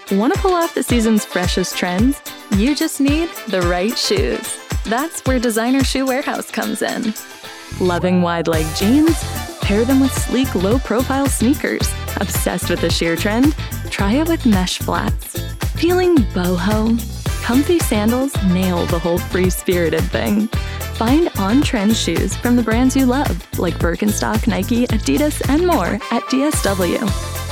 Want to pull off the season's freshest trends? You just need the right shoes. That's where Designer Shoe Warehouse comes in. Loving wide-leg jeans? Pair them with sleek, low-profile sneakers. Obsessed with the sheer trend? Try it with mesh flats. Feeling boho? Comfy sandals nail the whole free-spirited thing. Find on-trend shoes from the brands you love, like Birkenstock, Nike, Adidas, and more at DSW.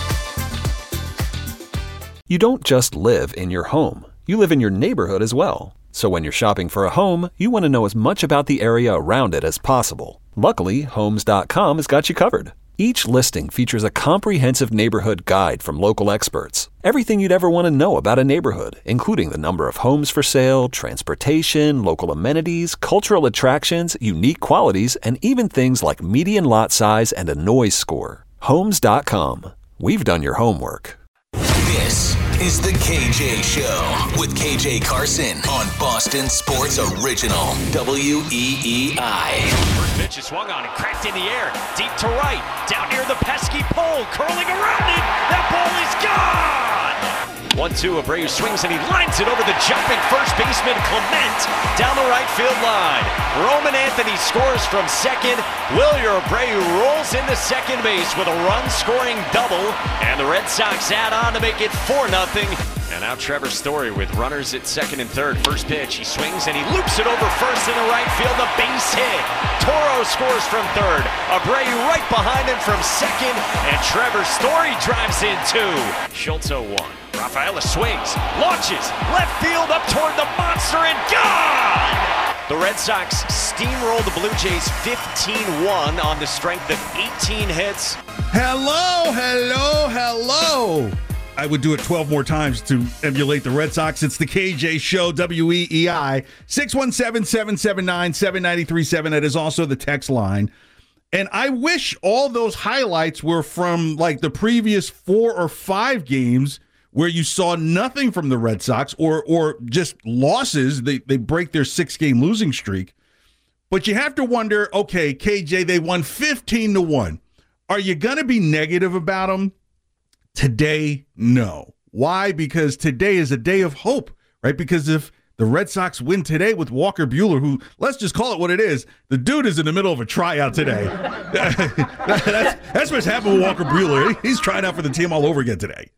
You don't just live in your home. You live in your neighborhood as well. So when you're shopping for a home, you want to know as much about the area around it as possible. Luckily, Homes.com has got you covered. Each listing features a comprehensive neighborhood guide from local experts. Everything you'd ever want to know about a neighborhood, including the number of homes for sale, transportation, local amenities, cultural attractions, unique qualities, and even things like median lot size and a noise score. Homes.com. We've done your homework. This is the KJ Show with KJ Carson on Boston Sports Original, WEEI. First pitch is swung on and cracked in the air, deep to right, down near the pesky pole, curling around it. That ball is gone! 1-2, Abreu swings and he lines it over the jumping first baseman Clement down the right field line. Roman Anthony scores from second. Wilyer Abreu rolls into second base with a run-scoring double, and the Red Sox add on to make it 4-0. And now Trevor Story with runners at second and third. First pitch, he swings and he loops it over first into right field. A base hit. Toro scores from third. Abreu right behind him from second, and Trevor Story drives in two. Schultz 0-1. Rafaela swings, launches, left field up toward the monster, and gone! The Red Sox steamrolled the Blue Jays 15-1 on the strength of 18 hits. Hello. I would do it 12 more times to emulate the Red Sox. It's the KJ Show, WEEI, 617-779-7937. That is also the text line. And I wish all those highlights were from like the previous 4 or 5 games where you saw nothing from the Red Sox or just losses. They break their 6-game losing streak. But you have to wonder, okay, KJ, they won 15-1. Are you going to be negative about them? Today, no. Why? Because today is a day of hope, right? Because if the Red Sox win today with Walker Buehler, who, let's just call it what it is, the dude is in the middle of a tryout today. That's what's happened with Walker Buehler. He's trying out for the team all over again today.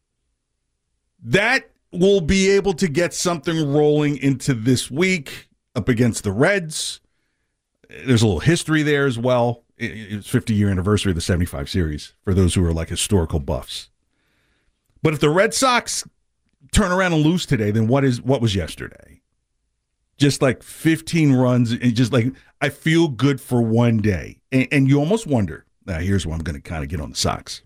That will be able to get something rolling into this week up against the Reds. There's a little history there as well. It's 50-year anniversary of the 75 series for those who are like historical buffs. But if the Red Sox turn around and lose today, then what was yesterday? Just like 15 runs and just like I feel good for one day. And you almost wonder, now here's where I'm going to kind of get on the Sox.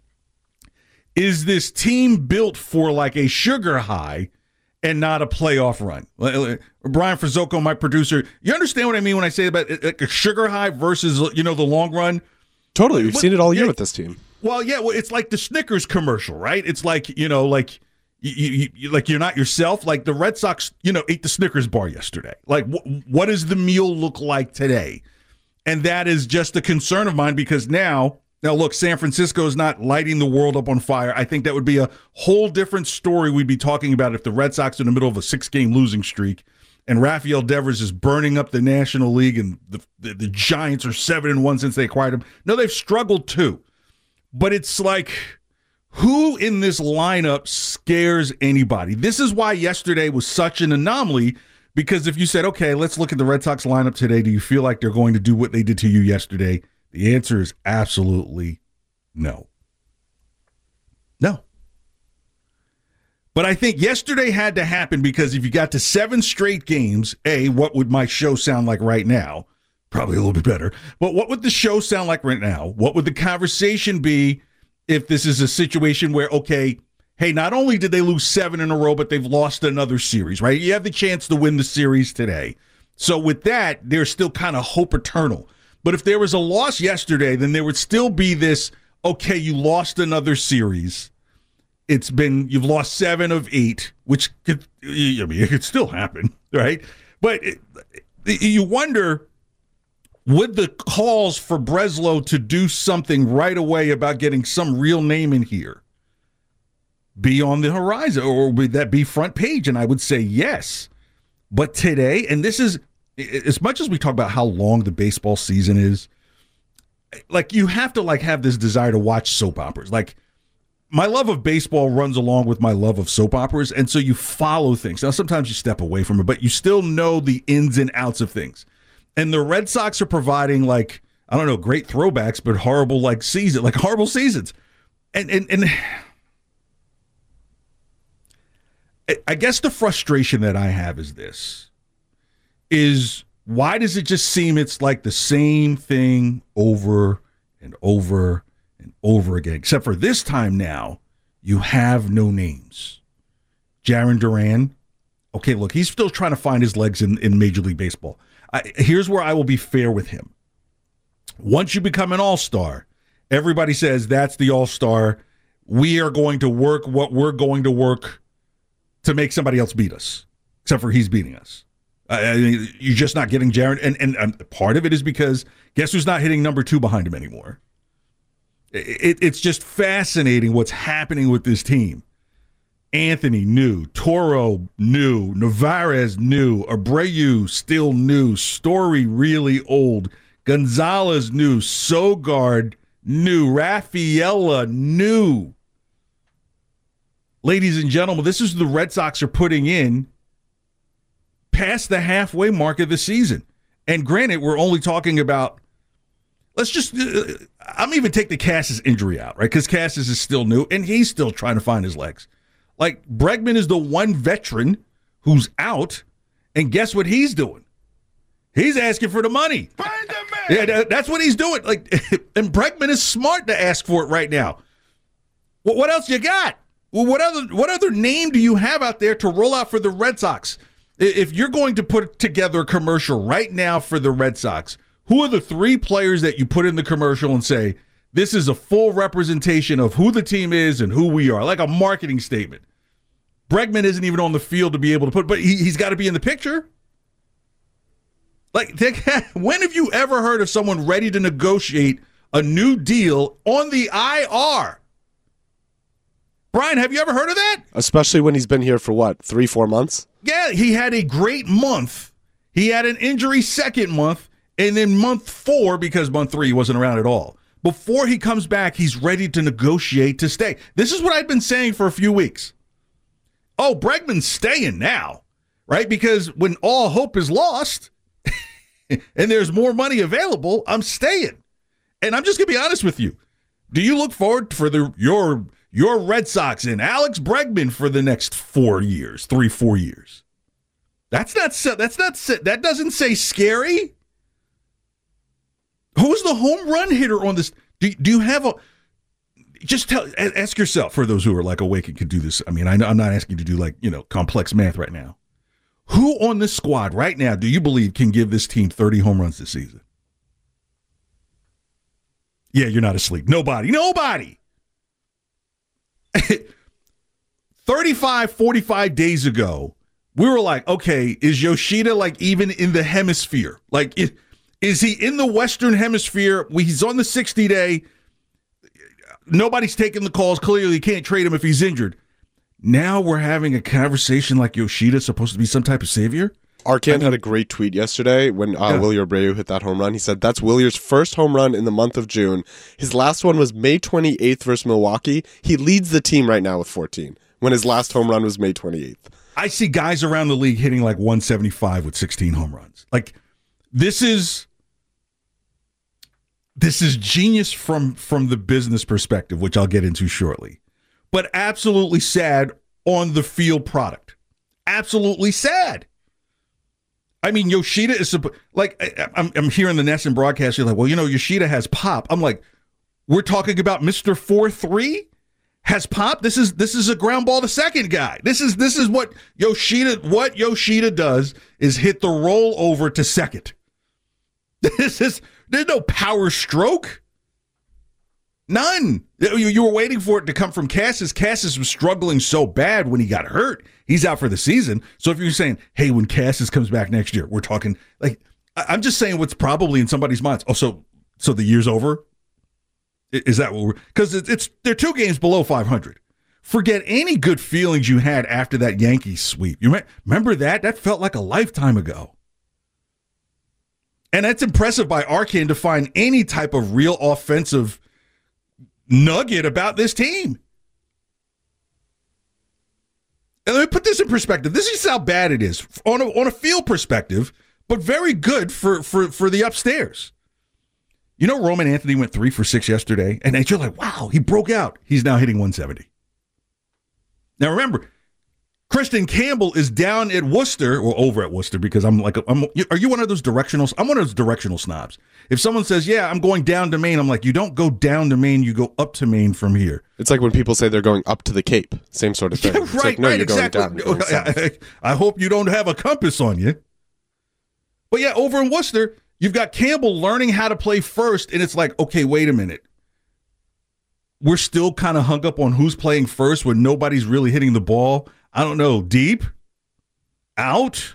Is this team built for like a sugar high and not a playoff run? Brian Frizzoco, my producer, you understand what I mean when I say about a sugar high versus, the long run? Totally. We've seen it all year with this team. Well, yeah, it's like the Snickers commercial, right? It's like, like you're not yourself. Like the Red Sox, ate the Snickers bar yesterday. Like what does the meal look like today? And that is just a concern of mine because now look, San Francisco is not lighting the world up on fire. I think that would be a whole different story we'd be talking about if the Red Sox are in the middle of a 6-game losing streak and Rafael Devers is burning up the National League and the Giants are 7-1 since they acquired him. No, they've struggled too. But it's like, who in this lineup scares anybody? This is why yesterday was such an anomaly, because if you said, okay, let's look at the Red Sox lineup today, do you feel like they're going to do what they did to you yesterday? The answer is absolutely no. No. But I think yesterday had to happen because if you got to 7 straight games, what would my show sound like right now? Probably a little bit better. But what would the show sound like right now? What would the conversation be if this is a situation where, okay, hey, not only did they lose 7 in a row, but they've lost another series, right? You have the chance to win the series today. So with that, there's still kind of hope eternal. But if there was a loss yesterday, then there would still be this, okay, you lost another series. You've lost 7 of 8, which it could still happen, right? But you wonder, would the calls for Breslow to do something right away about getting some real name in here be on the horizon, or would that be front page? And I would say yes. But today, and this is, as much as we talk about how long the baseball season is, like, you have to like have this desire to watch soap operas. Like, my love of baseball runs along with my love of soap operas, and so you follow things. Now, sometimes you step away from it, but you still know the ins and outs of things. And the Red Sox are providing, like, I don't know, great throwbacks, but horrible horrible seasons. And I guess the frustration that I have is this: is why does it just seem it's like the same thing over and over and over again? Except for this time now, you have no names. Jarren Duran, okay, look, he's still trying to find his legs in Major League Baseball. Here's where I will be fair with him. Once you become an all-star, everybody says that's the all-star. We are going to work what we're going to work to make somebody else beat us, except for he's beating us. You're just not getting Jarren. And part of it is because guess who's not hitting number 2 behind him anymore? It's just fascinating what's happening with this team. Anthony new, Toro new, Narvaez new, Abreu still new, Story really old, Gonzalez new, Sogard new, Rafaela new. Ladies and gentlemen, this is the Red Sox are putting in past the halfway mark of the season. And granted, we're only talking about, I'm even take the Cassis injury out, right? Because Cassis is still new, and he's still trying to find his legs. Like, Bregman is the one veteran who's out, and guess what he's doing? He's asking for the money. Yeah, that's what he's doing. Like, and Bregman is smart to ask for it right now. Well, what else you got? Well, what other name do you have out there to roll out for the Red Sox? If you're going to put together a commercial right now for the Red Sox, who are the 3 players that you put in the commercial and say, this is a full representation of who the team is and who we are, like a marketing statement? Bregman isn't even on the field to be able to put, but he's got to be in the picture. Like, when have you ever heard of someone ready to negotiate a new deal on the IR? Brian, have you ever heard of that? Especially when he's been here for, 3-4 months? Yeah, he had a great month. He had an injury second month, and then month 4, because month 3 he wasn't around at all. Before he comes back, he's ready to negotiate to stay. This is what I've been saying for a few weeks. Oh, Bregman's staying now, right? Because when all hope is lost and there's more money available, I'm staying. And I'm just going to be honest with you. Do you look forward for your Red Sox and Alex Bregman for the next 4 years, 3-4 years? That doesn't say scary. Who's the home run hitter on this? Do you have a? Just ask yourself, for those who are like awake and could do this. I mean, I'm not asking you to do complex math right now. Who on this squad right now do you believe can give this team 30 home runs this season? Yeah, you're not asleep. Nobody. 35, 45 days ago, we were like, okay, is Yoshida like even in the hemisphere? Like, is he in the Western Hemisphere? He's on the 60-day. Nobody's taking the calls. Clearly, you can't trade him if he's injured. Now we're having a conversation like Yoshida's supposed to be some type of savior? Arcand had a great tweet yesterday when Wilyer Abreu hit that home run. He said that's Willier's first home run in the month of June. His last one was May 28th versus Milwaukee. He leads the team right now with 14, when his last home run was May 28th. I see guys around the league hitting like 175 with 16 home runs. Like, this is genius from the business perspective, which I'll get into shortly. But absolutely sad on the field product. Absolutely sad. I mean, Yoshida is like, I'm hearing the NESN broadcast. You're like, well, Yoshida has pop. I'm like, we're talking about Mr. 4-3 has pop. This is a ground ball to second guy. This is what Yoshida does is hit the roll over to second. There's no power stroke. None. You were waiting for it to come from Cassis. Cassis was struggling so bad when he got hurt. He's out for the season. So if you're saying, hey, when Cassis comes back next year, we're talking, like, I'm just saying what's probably in somebody's minds. Oh, so the year's over? Is that what we're, because they're 2 games below 500. forget any good feelings you had after that Yankees sweep. You remember that? That felt like a lifetime ago. And that's impressive by Arcand to find any type of real offensive nugget about this team. And let me put this in perspective. This is how bad it is on a field perspective, but very good for the upstairs. You know, Roman Anthony went 3 for 6 yesterday, and you're like, wow, he broke out. He's now hitting 170. Now remember, Kristen Campbell is down at Worcester, or over at Worcester, because are you one of those directionals? I'm one of those directional snobs. If someone says, yeah, I'm going down to Maine, I'm like, you don't go down to Maine, you go up to Maine from here. It's like when people say they're going up to the Cape. Same sort of thing. Yeah, it's like, no, you're exactly. going down. You're going south. I hope you don't have a compass on you. But yeah, over in Worcester, you've got Campbell learning how to play first, and it's like, okay, wait a minute. We're still kind of hung up on who's playing first when nobody's really hitting the ball. I don't know, deep? Out?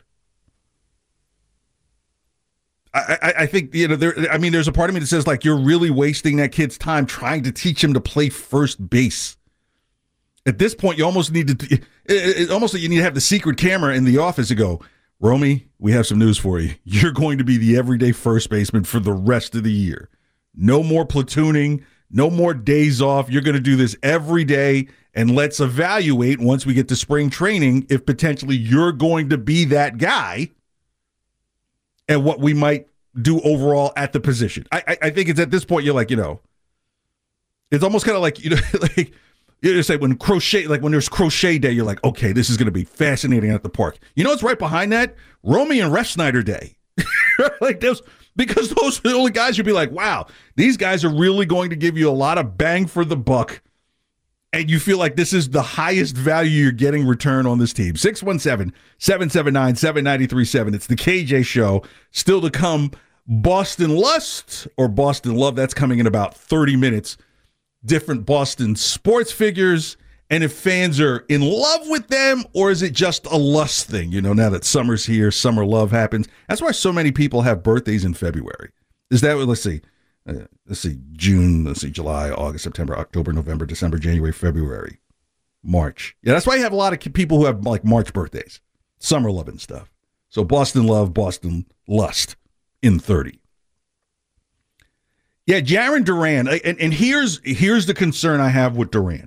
I think, you know, there's a part of me that says, like, you're really wasting that kid's time trying to teach him to play first base. At this point, you almost need to, it's almost like you need to have the secret camera in the office and go, Romy, we have some news for you. You're going to be the everyday first baseman for the rest of the year. No more platooning, no more days off. You're going to do this every day. And let's evaluate once we get to spring training if potentially you're going to be that guy and what we might do overall at the position. I think it's at this point you're like, you know, it's almost kind of like, you know, like you say when there's crochet day, you're like, okay, this is going to be fascinating at the park. You know what's right behind that? Romy and Ref Snyder Day. Like those, because those are the only guys you'd be like, wow, these guys are really going to give you a lot of bang for the buck. And you feel like this is the highest value you're getting return on this team. 617-779-7937. It's the KJ Show. Still to come, Boston Lust or Boston Love. That's coming in about 30 minutes. Different Boston sports figures. And if fans are in love with them, or is it just a lust thing? You know, now that summer's here, summer love happens. That's why so many people have birthdays in February. Is that what, let's see, June, July, August, September, October, November, December, January, February, March. Yeah, that's why you have a lot of people who have like March birthdays, summer love and stuff. So Boston Love, Boston Lust in 30. Yeah, Jarren Duran, and here's the concern I have with Duran.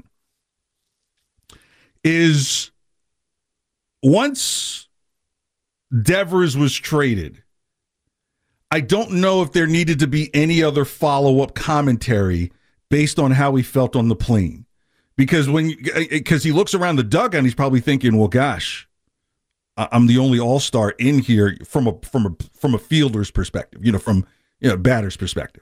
Is once Devers was traded, I don't know if there needed to be any other follow-up commentary based on how he felt on the plane. Because he looks around the dugout and he's probably thinking, well, gosh, I'm the only all-star in here from a fielder's perspective, from batter's perspective.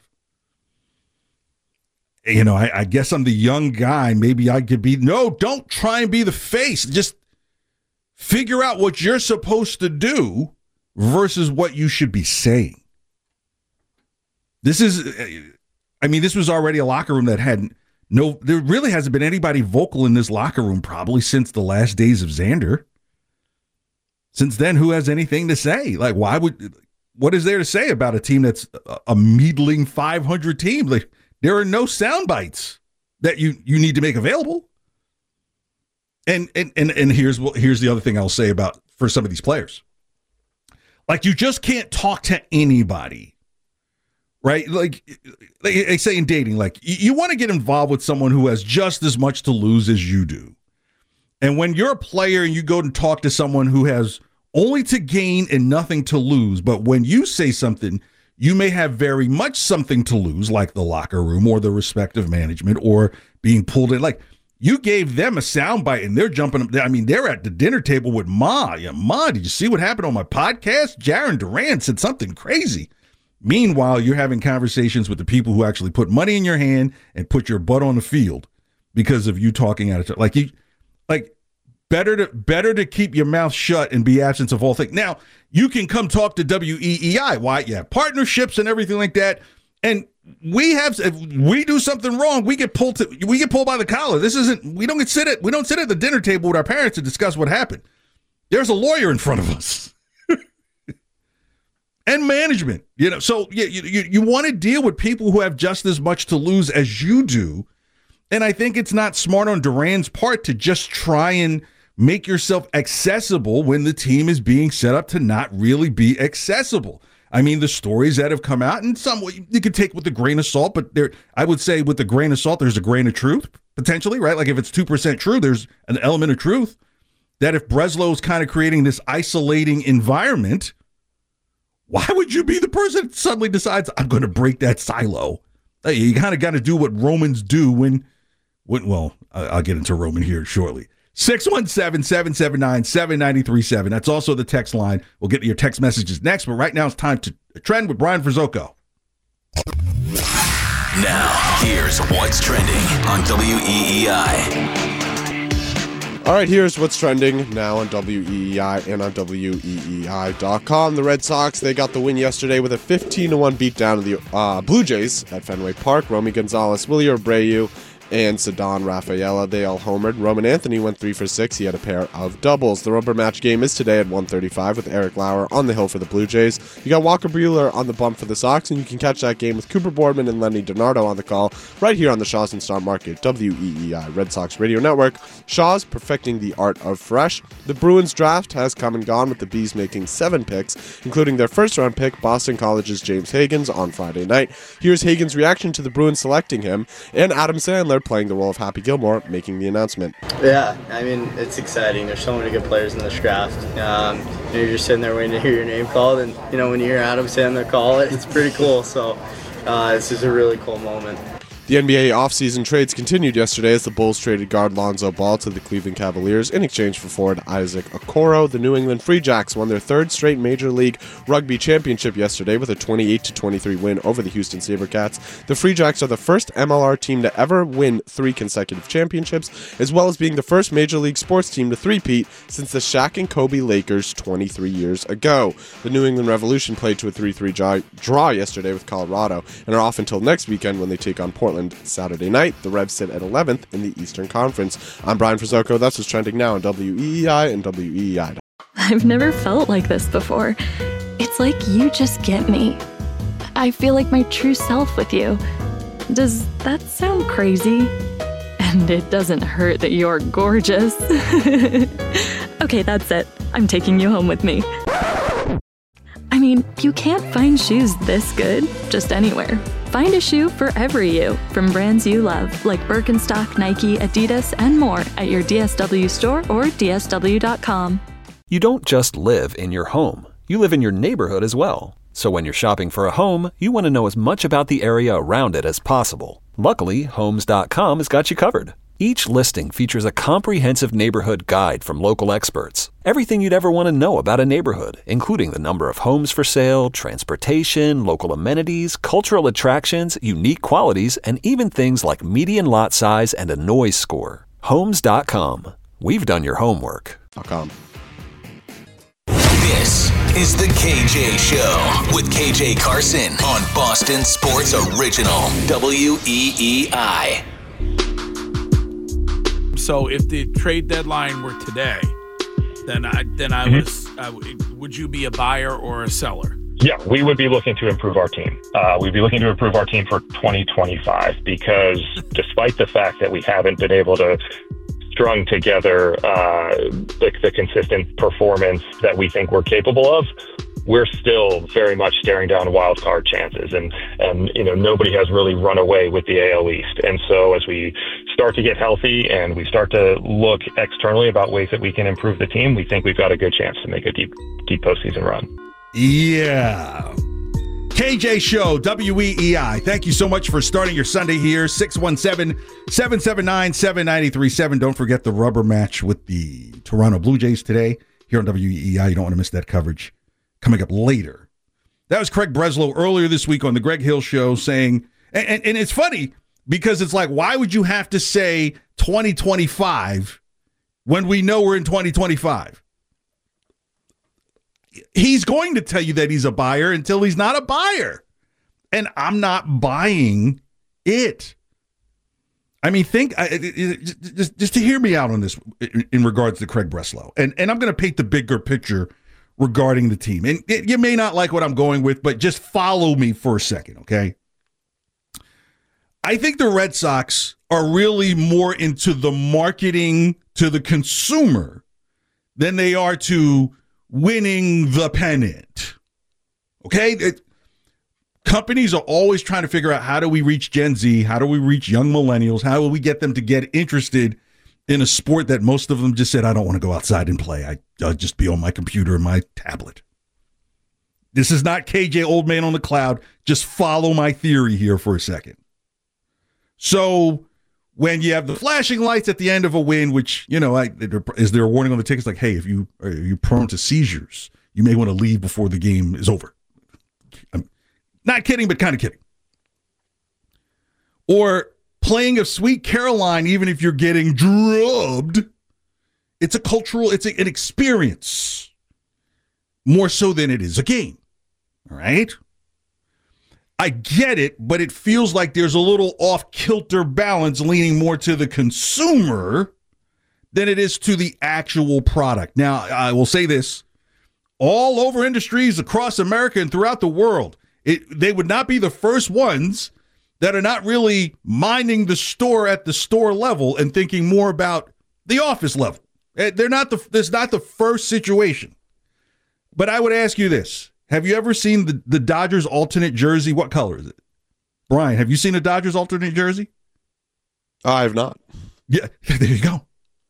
I guess I'm the young guy. Maybe I could be. No, don't try and be the face. Just figure out what you're supposed to do versus what you should be saying. This was already a locker room that there really hasn't been anybody vocal in this locker room probably since the last days of Xander. Since then, who has anything to say? Like, what is there to say about a team that's a meddling 500 team? Like, there are no sound bites that you need to make available. And here's the other thing I'll say for some of these players. Like, you just can't talk to anybody. Right? Like they say in dating, like you want to get involved with someone who has just as much to lose as you do. And when you're a player and you go and talk to someone who has only to gain and nothing to lose, but when you say something, you may have very much something to lose, like the locker room or the respective management or being pulled in. Like, you gave them a soundbite and they're jumping. I mean, they're at the dinner table with Ma. Yeah, Ma, did you see what happened on my podcast? Jarren Duran said something crazy. Meanwhile, you're having conversations with the people who actually put money in your hand and put your butt on the field because of you talking out of turn. Better to keep your mouth shut and be absent of all things. Now, you can come talk to WEEI. Why? You have partnerships and everything like that. And if we do something wrong, we get pulled by the collar. We don't sit at the dinner table with our parents to discuss what happened. There's a lawyer in front of us. And management, so you want to deal with people who have just as much to lose as you do, And I think it's not smart on Duran's part to just try and make yourself accessible when the team is being set up to not really be accessible. I mean, the stories that have come out, and some you could take with a grain of salt, but I would say with a grain of salt, there's a grain of truth, potentially, right? Like if it's 2% true, there's an element of truth that if Breslow's kind of creating this isolating environment, why would you be the person that suddenly decides, I'm going to break that silo? You kind of got to do what Romans do when I'll get into Roman here shortly. 617-779-7937. That's also the text line. We'll get to your text messages next, but right now it's time to trend with Brian Frizzoco. Now, here's what's trending on WEEI. All right, here's what's trending now on WEEI and on WEEI.com. The Red Sox, they got the win yesterday with a 15-1 beatdown of the Blue Jays at Fenway Park. Romy Gonzalez, Willy Abreu, and Ceddanne Rafaela, they all homered. Roman Anthony went 3 for 6. He had a pair of doubles. The rubber match game is today at 1:35 with Eric Lauer on the hill for the Blue Jays. You got Walker Buehler on the bump for the Sox, and you can catch that game with Cooper Boardman and Lenny DiNardo on the call right here on the Shaw's and Star Market, WEEI Red Sox Radio Network. Shaw's perfecting the art of fresh. The Bruins draft has come and gone with the Bees making 7 picks, including their first-round pick, Boston College's James Higgins, on Friday night. Here's Higgins' reaction to the Bruins selecting him, and Adam Sandler playing the role of Happy Gilmore, making the announcement. Yeah, I mean, it's exciting. There's so many good players in this draft. You're just sitting there waiting to hear your name called, and when you hear Adam Sandler call it, it's pretty cool. So this is a really cool moment. The NBA offseason trades continued yesterday as the Bulls traded guard Lonzo Ball to the Cleveland Cavaliers in exchange for forward Isaac Okoro. The New England Free Jacks won their 3rd straight Major League Rugby championship yesterday with a 28-23 win over the Houston SaberCats. The Free Jacks are the first MLR team to ever win 3 consecutive championships, as well as being the first Major League sports team to three-peat since the Shaq and Kobe Lakers 23 years ago. The New England Revolution played to a 3-3 draw yesterday with Colorado and are off until next weekend when they take on Portland Saturday night. The Revs sit at 11th in the Eastern Conference. I'm Brian Frizzoco. That's what's trending now on WEEI and WEEI. I've never felt like this before. It's like you just get me. I feel like my true self with you. Does that sound crazy? And it doesn't hurt that you're gorgeous. Okay, that's it. I'm taking you home with me. I mean, you can't find shoes this good just anywhere. Find a shoe for every you from brands you love, like Birkenstock, Nike, Adidas, and more at your DSW store or DSW.com. You don't just live in your home. You live in your neighborhood as well. So when you're shopping for a home, you want to know as much about the area around it as possible. Luckily, Homes.com has got you covered. Each listing features a comprehensive neighborhood guide from local experts. Everything you'd ever want to know about a neighborhood, including the number of homes for sale, transportation, local amenities, cultural attractions, unique qualities, and even things like median lot size and a noise score. Homes.com. We've done your homework. This is the KJ Show with KJ Carson on Boston Sports Original, WEEI. So if the trade deadline were today, then would you be a buyer or a seller? Yeah, we would be looking to improve our team. We'd be looking to improve our team for 2025 because despite the fact that we haven't been able to strung together the consistent performance that we think we're capable of, we're still very much staring down wild card chances, and nobody has really run away with the AL East. And so as we start to get healthy and we start to look externally about ways that we can improve the team, we think we've got a good chance to make a deep postseason run. Yeah. KJ Show, WEEI. Thank you so much for starting your Sunday here. 617-779-7937. Don't forget the rubber match with the Toronto Blue Jays today here on WEEI. You don't want to miss that coverage. Coming up later. That was Craig Breslow earlier this week on the Greg Hill Show saying, and it's funny because it's like, why would you have to say 2025 when we know we're in 2025? He's going to tell you that he's a buyer until he's not a buyer. And I'm not buying it. I mean, just to hear me out on this in regards to Craig Breslow. And I'm going to paint the bigger picture regarding the team. And you may not like what I'm going with, but just follow me for a second, okay? I think the Red Sox are really more into the marketing to the consumer than they are to winning the pennant. Okay? Companies are always trying to figure out, how do we reach Gen Z? How do we reach young millennials? How do we get them to get interested in a sport that most of them just said, I don't want to go outside and play. I'll just be on my computer and my tablet. This is not KJ Old Man on the Cloud. Just follow my theory here for a second. So when you have the flashing lights at the end of a win, which, is there a warning on the tickets like, hey, if you're prone to seizures, you may want to leave before the game is over. I'm not kidding, but kind of kidding. Or playing of Sweet Caroline, even if you're getting drubbed, it's an experience more so than it is a game. All right? I get it, but it feels like there's a little off-kilter balance leaning more to the consumer than it is to the actual product. Now, I will say this. All over industries across America and throughout the world, they would not be the first ones that are not really minding the store at the store level and thinking more about the office level. There's not the first situation. But I would ask you this. Have you ever seen the Dodgers alternate jersey? What color is it? Brian, have you seen a Dodgers alternate jersey? I have not. Yeah, there you go.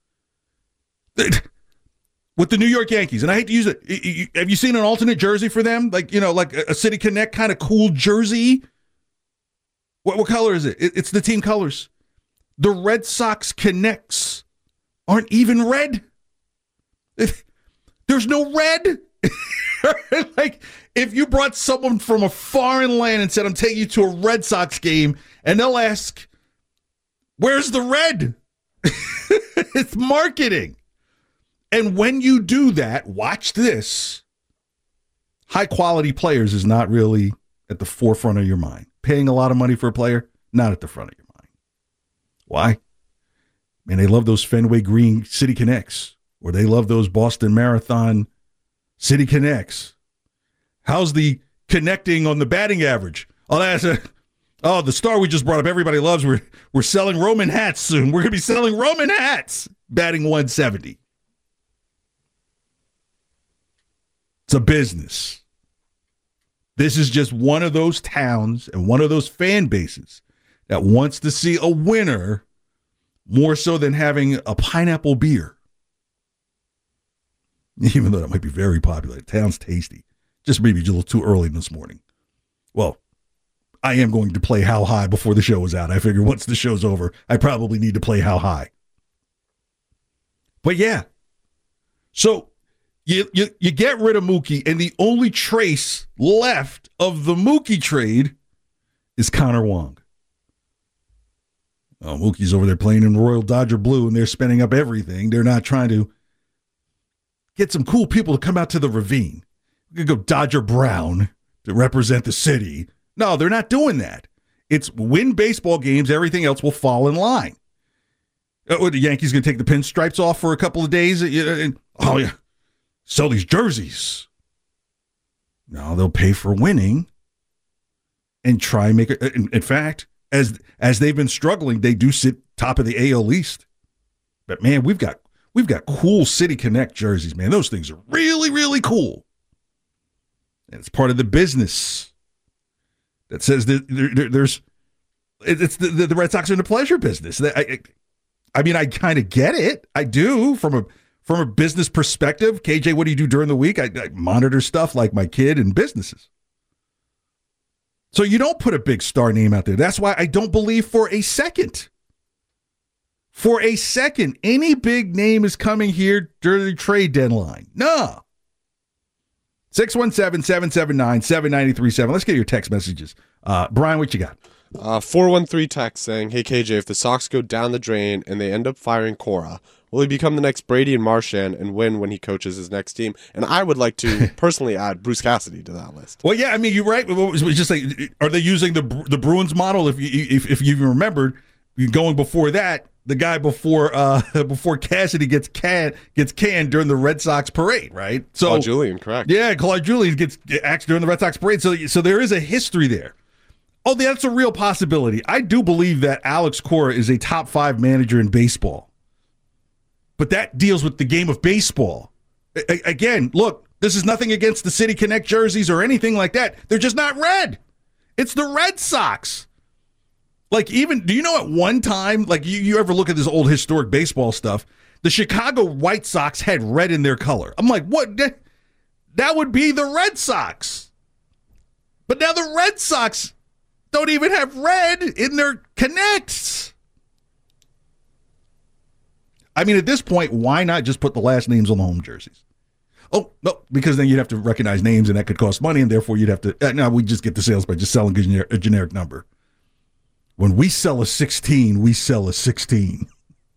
With the New York Yankees, and I hate to use it. Have you seen an alternate jersey for them? Like a City Connect kind of cool jersey? What color is it? It's the team colors. The Red Sox Connects aren't even red. There's no red. Like, if you brought someone from a foreign land and said, I'm taking you to a Red Sox game, and they'll ask, where's the red? It's marketing. And when you do that, watch this. High quality players is not really at the forefront of your mind. Paying a lot of money for a player, not at the front of your mind. Why? Man, they love those Fenway Green City Connects, or they love those Boston Marathon City Connects. How's the connecting on the batting average? The star we just brought up, everybody loves. We're selling Roman hats soon. We're going to be selling Roman hats. Batting 170. It's a business. This is just one of those towns and one of those fan bases that wants to see a winner more so than having a pineapple beer. Even though that might be very popular. The town's tasty. Just maybe a little too early this morning. Well, I am going to play How High before the show is out. I figure once the show's over, I probably need to play How High. But yeah. So you get rid of Mookie, and the only trace left of the Mookie trade is Connor Wong. Oh, Mookie's over there playing in Royal Dodger blue, and they're spending up everything. They're not trying to get some cool people to come out to the Ravine. We could go Dodger Brown to represent the city. No, they're not doing that. It's win baseball games. Everything else will fall in line. The Yankees going to take the pinstripes off for a couple of days. Oh, yeah. Sell these jerseys. No, they'll pay for winning and try and make it. In fact, as they've been struggling, they do sit top of the AL East. But, man, we've got cool City Connect jerseys, man. Those things are really, really cool. And it's part of the business that says that it's the Red Sox are in the pleasure business. I mean, I kind of get it. I do from a business perspective. KJ, what do you do during the week? I monitor stuff like my kid and businesses. So you don't put a big star name out there. That's why I don't believe for a second any big name is coming here during the trade deadline. No. 617-779-7937. Let's get your text messages. Brian, what you got? 413 text saying, hey, KJ, if the Sox go down the drain and they end up firing Cora, will he become the next Brady and Marchand and win when he coaches his next team? And I would like to personally add Bruce Cassidy to that list. Well, yeah, I mean, you're right. It's just like, are they using the Bruins model? If you remembered, going before that, the guy before Cassidy gets canned during the Red Sox parade, right? So Claude Julien, correct? Yeah, Claude Julien gets axed during the Red Sox parade. So there is a history there. Oh, that's a real possibility. I do believe that Alex Cora is a top 5 manager in baseball. But that deals with the game of baseball. Again, look, this is nothing against the City Connect jerseys or anything like that. They're just not red. It's the Red Sox. Like, even, do you know at one time, like you ever look at this old historic baseball stuff, the Chicago White Sox had red in their color. I'm like, what? That would be the Red Sox. But now the Red Sox don't even have red in their connects. I mean, at this point, why not just put the last names on the home jerseys? Oh, no, because then you'd have to recognize names, and that could cost money, and therefore you'd have to, no, we just get the sales by just selling a generic number. When we sell a 16, we sell a 16.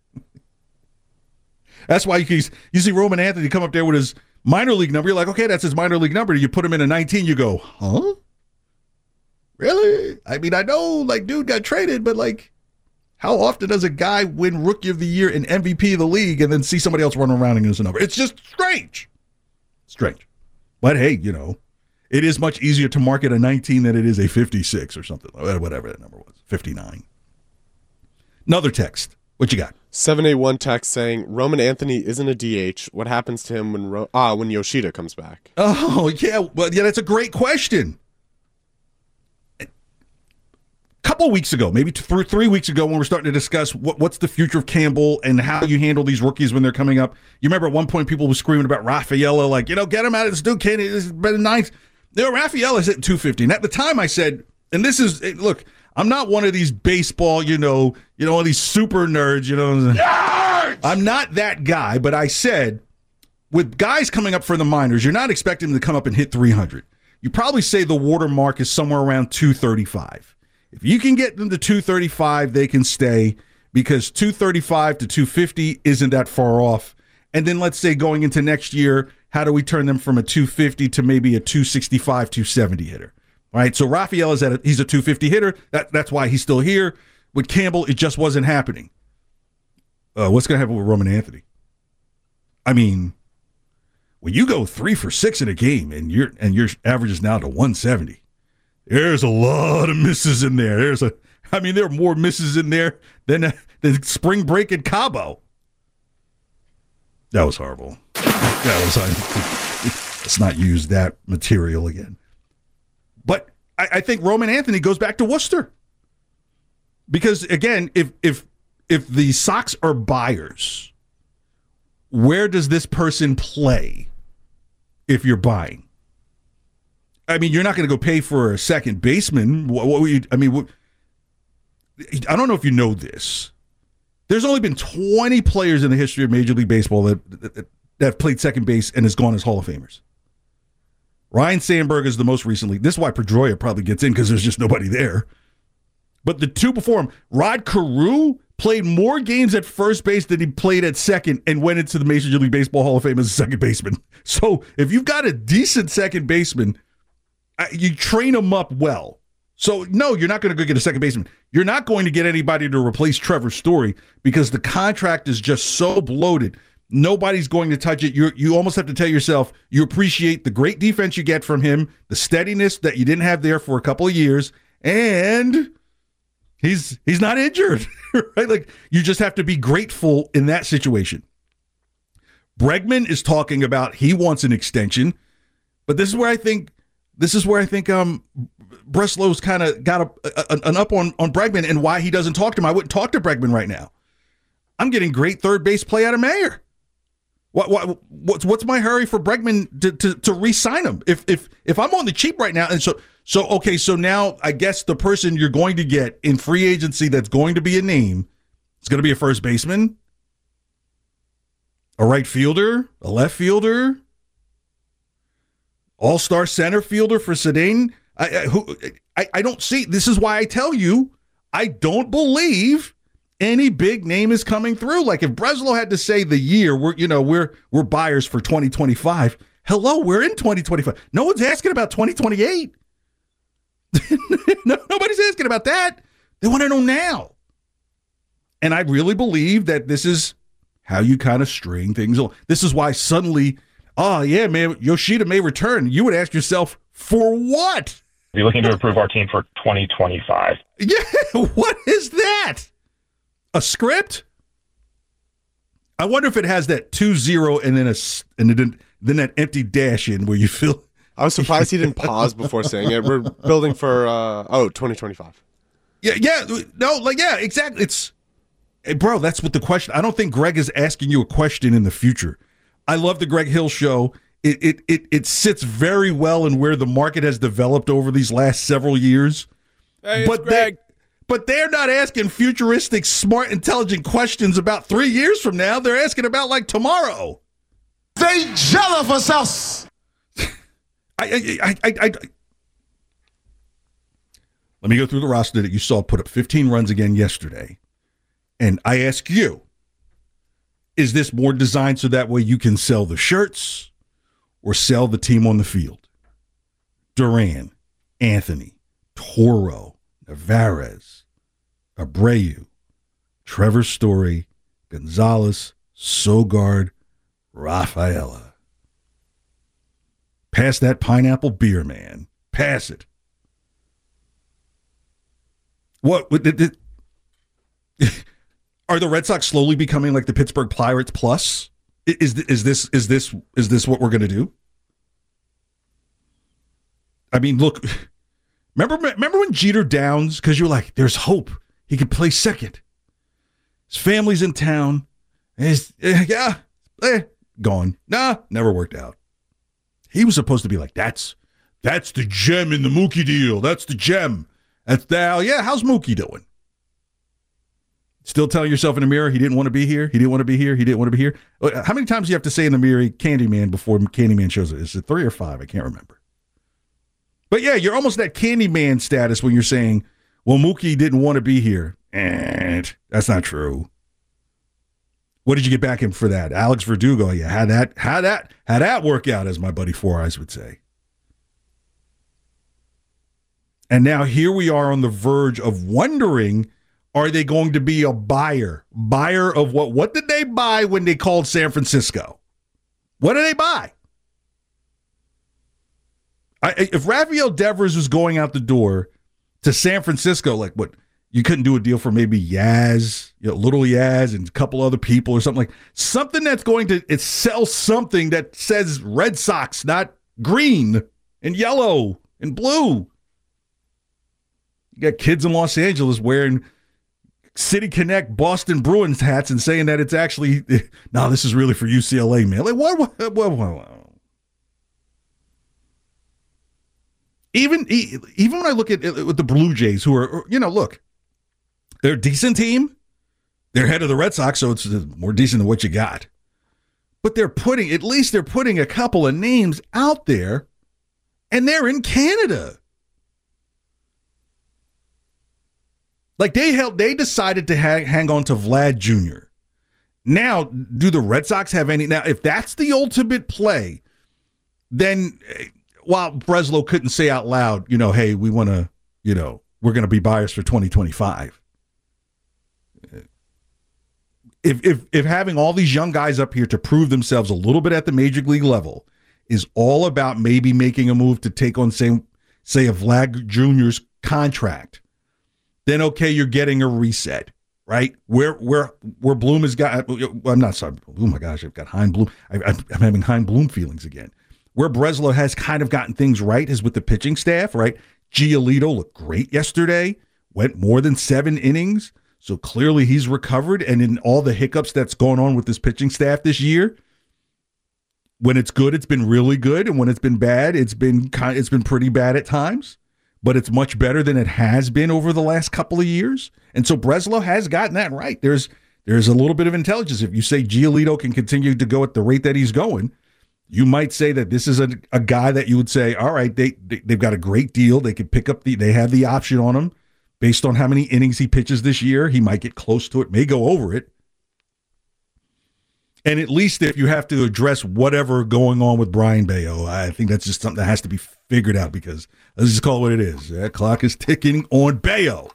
That's why you see Roman Anthony come up there with his minor league number. You're like, okay, that's his minor league number. You put him in a 19, you go, huh? Really? I mean, I know, like, dude got traded, but, like, how often does a guy win Rookie of the Year and MVP of the league and then see somebody else running around and use a number? It's just strange. Strange. But, hey, you know, it is much easier to market a 19 than it is a 56 or something, whatever that number was, 59. Another text. What you got? 781 text saying, Roman Anthony isn't a DH. What happens to him when Yoshida comes back? Oh, yeah. Well, yeah, that's a great question. Couple weeks ago, maybe 3 weeks ago, when we're starting to discuss what's the future of Campbell and how you handle these rookies when they're coming up. You remember at one point people were screaming about Rafaela, like, get him out of this dude, kid. He's been nice. Rafaela's hitting 250. And at the time I said, and this is, look, I'm not one of these baseball, all these super nerds, Nerds! I'm not that guy, but I said, with guys coming up for the minors, you're not expecting them to come up and hit 300. You probably say the watermark is somewhere around 235. If you can get them to 235, they can stay, because 235 to 250 isn't that far off. And then let's say going into next year, how do we turn them from a 250 to maybe a 265, 270 hitter? All right, so Rafael he's a 250 hitter. That's why he's still here. With Campbell, it just wasn't happening. What's going to happen with Roman Anthony? I mean, when you go 3 for 6 in a game and your average is now to 170, there's a lot of misses in there. There are more misses in there than spring break in Cabo. That was horrible. Let's not use that material again. But I think Roman Anthony goes back to Worcester. Because, again, if the Sox are buyers, where does this person play if you're buying? I mean, you're not going to go pay for a second baseman. I don't know if you know this. There's only been 20 players in the history of Major League Baseball that have played second base and has gone as Hall of Famers. Ryan Sandberg is the most recently. This is why Pedroia probably gets in, because there's just nobody there. But the two before him, Rod Carew played more games at first base than he played at second and went into the Major League Baseball Hall of Fame as a second baseman. So if you've got a decent second baseman, you train them up well. So, no, you're not going to go get a second baseman. You're not going to get anybody to replace Trevor Story, because the contract is just so bloated. Nobody's going to touch it. You almost have to tell yourself you appreciate the great defense you get from him, the steadiness that you didn't have there for a couple of years, and he's not injured, right? Like, you just have to be grateful in that situation. Bregman is talking about he wants an extension, but this is where I think Breslow's kind of got an up on Bregman and why he doesn't talk to him. I wouldn't talk to Bregman right now. I'm getting great third base play out of Mayer. What's my hurry for Bregman to re-sign him? If I'm on the cheap right now, and so now I guess the person you're going to get in free agency that's going to be a name is going to be a first baseman, a right fielder, a left fielder, all-star center fielder for Sedane. I don't see. This is why I tell you I don't believe any big name is coming through. Like, if Breslow had to say the year, we're buyers for 2025. Hello, we're in 2025. No one's asking about 2028. Nobody's asking about that. They want to know now. And I really believe that this is how you kind of string things on. This is why suddenly, oh yeah, man, Yoshida may return. You would ask yourself, for what? We're looking to improve our team for 2025. Yeah, what is that? A script? I wonder if it has that 2-0 and then that empty dash in where you feel. I was surprised he didn't pause before saying it. We're building for 2025. Yeah, exactly. Hey, bro, that's what the question. I don't think Greg is asking you a question in the future. I love the Greg Hill Show. It sits very well in where the market has developed over these last several years. Hey, it's Greg. But they're not asking futuristic, smart, intelligent questions about 3 years from now. They're asking about like tomorrow. They jealous of us. Let me go through the roster that you saw put up 15 runs again yesterday. And I ask you, is this more designed so that way you can sell the shirts or sell the team on the field? Duran, Anthony, Toro, Nevarez, Abreu, Trevor Story, Gonzalez, Sogard, Rafaela. Pass that pineapple beer, man. Pass it. What are the Red Sox slowly becoming like the Pittsburgh Pirates plus? Is this what we're going to do? I mean, look, remember when Jeter Downs, because you're like, there's hope. He could play second. His family's in town. Gone. Nah, never worked out. He was supposed to be like, that's the gem in the Mookie deal. That's the gem. That's now, how's Mookie doing? Still telling yourself in the mirror he didn't want to be here. He didn't want to be here. He didn't want to be here. How many times do you have to say in the mirror Candyman before Candyman shows up? Is it 3 or 5? I can't remember. But yeah, you're almost at Candyman status when you're saying, well, Mookie didn't want to be here. And that's not true. What did you get back in for that? Alex Verdugo. Yeah, how that work out, as my buddy Four Eyes would say. And now here we are on the verge of wondering, are they going to be a buyer? Buyer of what? What did they buy when they called San Francisco? What did they buy? If Rafael Devers was going out the door to San Francisco, like what? You couldn't do a deal for maybe Yaz, little Yaz and a couple other people or something that's going to sell something that says Red Sox, not green and yellow and blue. You got kids in Los Angeles wearing City Connect Boston Bruins hats and saying that it's actually, no, this is really for UCLA, man. Like, what? Even when I look at with the Blue Jays, who are, look, they're a decent team. They're ahead of the Red Sox, so it's more decent than what you got. But they're putting a couple of names out there, and they're in Canada. Like they decided to hang on to Vlad Jr. Now, do the Red Sox have any? Now, if that's the ultimate play, then while Breslow couldn't say out loud, hey, we want to, we're going to be buyers for 2025. If having all these young guys up here to prove themselves a little bit at the major league level is all about maybe making a move to take on, say a Vlad Jr.'s contract, then okay, you're getting a reset, right? Where Bloom has got, I'm not sorry, oh my gosh, I've got Hein Bloom. I'm having Hein Bloom feelings again. Where Breslow has kind of gotten things right is with the pitching staff, right? Giolito looked great yesterday, went more than 7 innings. So clearly he's recovered, and in all the hiccups that's going on with this pitching staff this year, when it's good, it's been really good, and when it's been bad, it's been pretty bad at times. But it's much better than it has been over the last couple of years, and so Breslow has gotten that right. There's a little bit of intelligence. If you say Giolito can continue to go at the rate that he's going, you might say that this is a guy that you would say, all right, they've got a great deal. They could pick up they have the option on him. Based on how many innings he pitches this year, he might get close to it, may go over it. And at least if you have to address whatever going on with Brian Bayo, I think that's just something that has to be figured out, because let's just call it what it is. That clock is ticking on Bayo.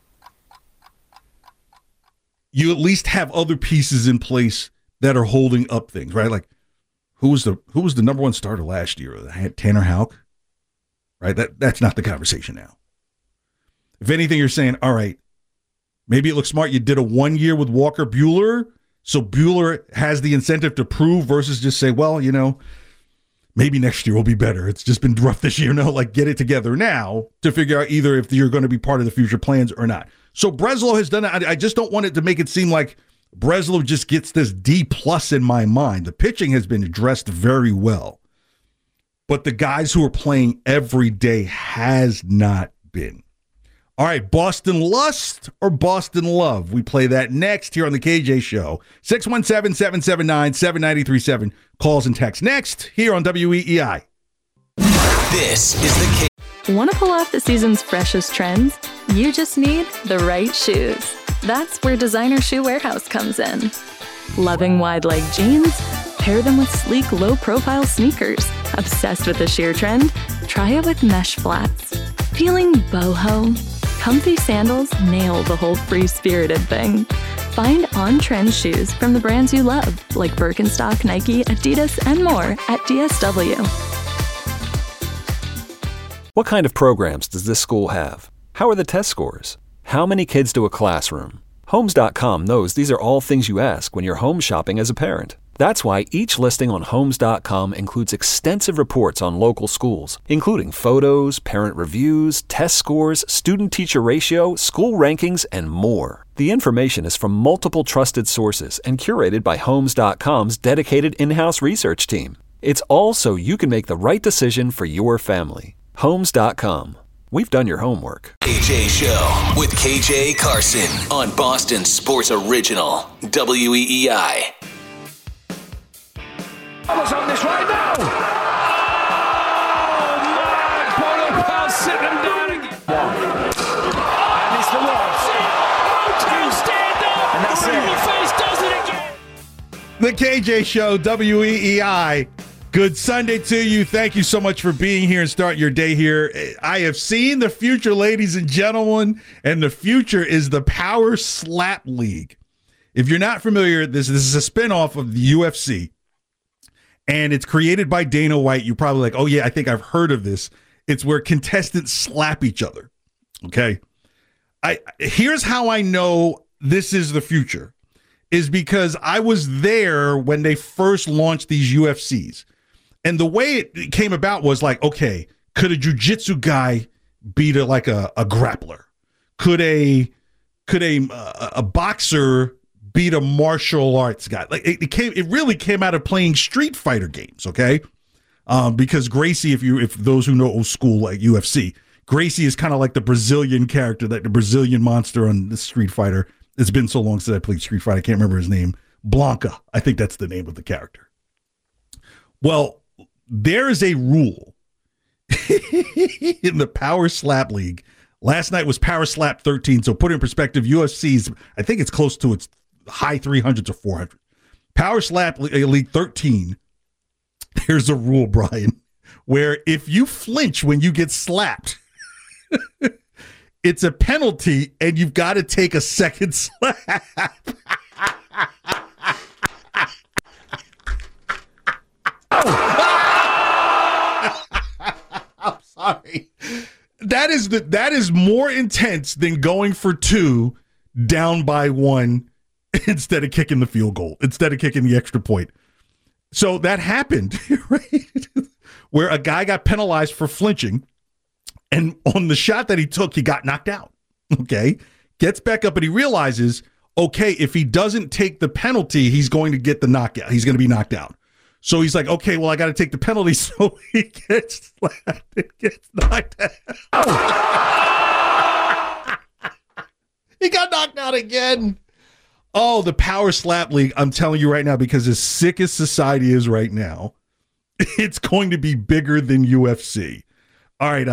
You at least have other pieces in place that are holding up things, right? Like who was the number one starter last year? Tanner Houck, right? That's not the conversation now. If anything, you're saying, all right, maybe it looks smart. You did a 1 year with Walker Buehler, so Buehler has the incentive to prove versus just say, well, maybe next year will be better. It's just been rough this year. No, like get it together now to figure out either if you're going to be part of the future plans or not. So Breslow has done it. I just don't want it to make it seem like Breslow just gets this D+ in my mind. The pitching has been addressed very well, but the guys who are playing every day has not been. All right, Boston Lust or Boston Love? We play that next here on the KJ Show. 617-779-7937. Calls and texts next here on WEEI. This is the Want to pull off the season's freshest trends? You just need the right shoes. That's where Designer Shoe Warehouse comes in. Loving wide leg jeans? Pair them with sleek, low-profile sneakers. Obsessed with the sheer trend? Try it with mesh flats. Feeling boho? Comfy sandals nail the whole free-spirited thing. Find on-trend shoes from the brands you love, like Birkenstock, Nike, Adidas, and more at DSW. What kind of programs does this school have? How are the test scores? How many kids do a classroom? Homes.com knows these are all things you ask when you're home shopping as a parent. That's why each listing on Homes.com includes extensive reports on local schools, including photos, parent reviews, test scores, student-teacher ratio, school rankings, and more. The information is from multiple trusted sources and curated by Homes.com's dedicated in-house research team. It's all so you can make the right decision for your family. Homes.com. We've done your homework. KJ Show with KJ Carson on Boston Sports Original, WEEI. I was on this right now. Oh, man. Paulo Pal sitting him down again. And it's the Wolves. Two stand up. And that's it. The KJ Show, WEEI. Good Sunday to you. Thank you so much for being here and starting your day here. I have seen the future, ladies and gentlemen, and the future is the Power Slap League. If you're not familiar, this is a spinoff of the UFC. And it's created by Dana White. You're probably like, oh, yeah, I think I've heard of this. It's where contestants slap each other. Okay. Here's how I know this is the future, is because I was there when they first launched these UFCs. And the way it came about was like, okay, could a jiu-jitsu guy beat a grappler? Could a boxer beat a martial arts guy? Like it really came out of playing Street Fighter games, okay? Because Gracie, if those who know old school like UFC, Gracie is kind of like the Brazilian character, like the Brazilian monster on the Street Fighter. It's been so long since I played Street Fighter, I can't remember his name. Blanca, I think that's the name of the character. Well, there is a rule in the Power Slap League. Last night was Power Slap 13, so put it in perspective, UFC's, I think it's close to its high 300s or 400. Power Slap League 13, there's a rule, Brian, where if you flinch when you get slapped, it's a penalty and you've got to take a second slap. I'm sorry. That is more intense than going for two down by one instead of kicking the field goal, instead of kicking the extra point. So that happened, right? Where a guy got penalized for flinching, and on the shot that he took, he got knocked out. Okay? Gets back up and he realizes, okay, if he doesn't take the penalty, he's going to get the knockout. He's going to be knocked out. So he's like, okay, well, I got to take the penalty. So he gets slapped and gets knocked out. He got knocked out again. Oh, the Power Slap League, I'm telling you right now, because as sick as society is right now, it's going to be bigger than UFC. All right,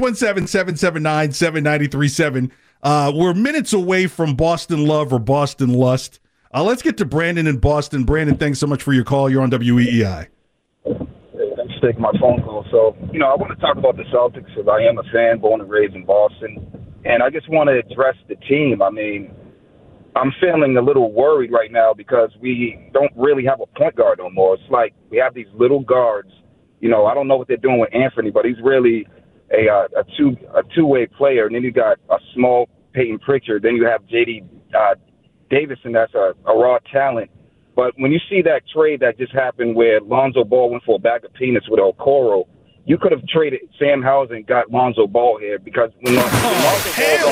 617-779-7937. We're minutes away from Boston Love or Boston Lust. Let's get to Brandon in Boston. Brandon, thanks so much for your call. You're on WEEI. Thanks for taking my phone call. So, I want to talk about the Celtics because I am a fan, born and raised in Boston. And I just want to address the team. I mean, I'm feeling a little worried right now because we don't really have a point guard no more. It's like we have these little guards. I don't know what they're doing with Anthony, but he's really a two-way player, and then you got a small Peyton Pritchard, then you have J.D. Davison that's a raw talent. But when you see that trade that just happened where Lonzo Ball went for a bag of peanuts with Okoro, you could have traded Sam Hauser and got Lonzo Ball here because when Lonzo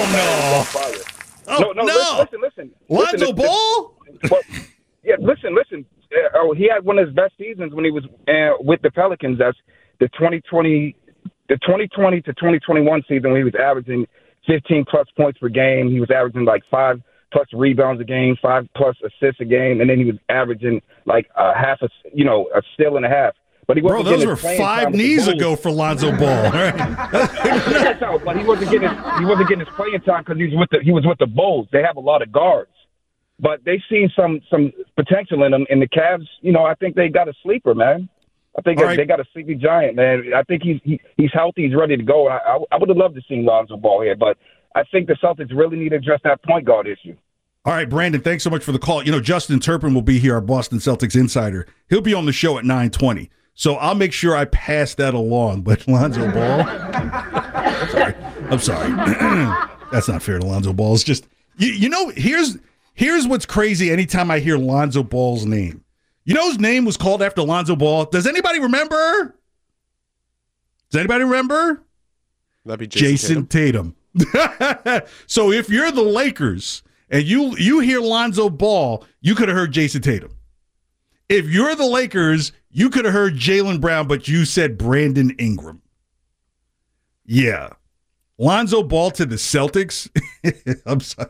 Ball listen. Lonzo Ball? Listen. He had one of his best seasons when he was with the Pelicans. That's the 2020 to 2021 season when he was averaging 15-plus points per game. He was averaging like 5+ rebounds a game, 5+ assists a game, and then he was averaging like a steal and a half. But he wasn't those were 5 knees ago for Lonzo Ball. But he wasn't getting his playing time because he was with the Bulls. They have a lot of guards, but they seen some potential in him. And the Cavs, I think they got a sleeper, man. I think they got a sleepy giant, man. I think he's healthy, he's ready to go. I would have loved to see Lonzo Ball here, but I think the Celtics really need to address that point guard issue. All right, Brandon, thanks so much for the call. Justin Turpin will be here, our Boston Celtics insider. He'll be on the show at 9:20. So I'll make sure I pass that along. But Lonzo Ball, I'm sorry. That's not fair to Lonzo Ball. It's just, here's what's crazy anytime I hear Lonzo Ball's name. His name was called after Lonzo Ball. Does anybody remember? That'd be Jason Tatum. So if you're the Lakers and you hear Lonzo Ball, you could have heard Jason Tatum. If you're the Lakers, you could have heard Jaylen Brown, but you said Brandon Ingram. Yeah. Lonzo Ball to the Celtics. I'm sorry.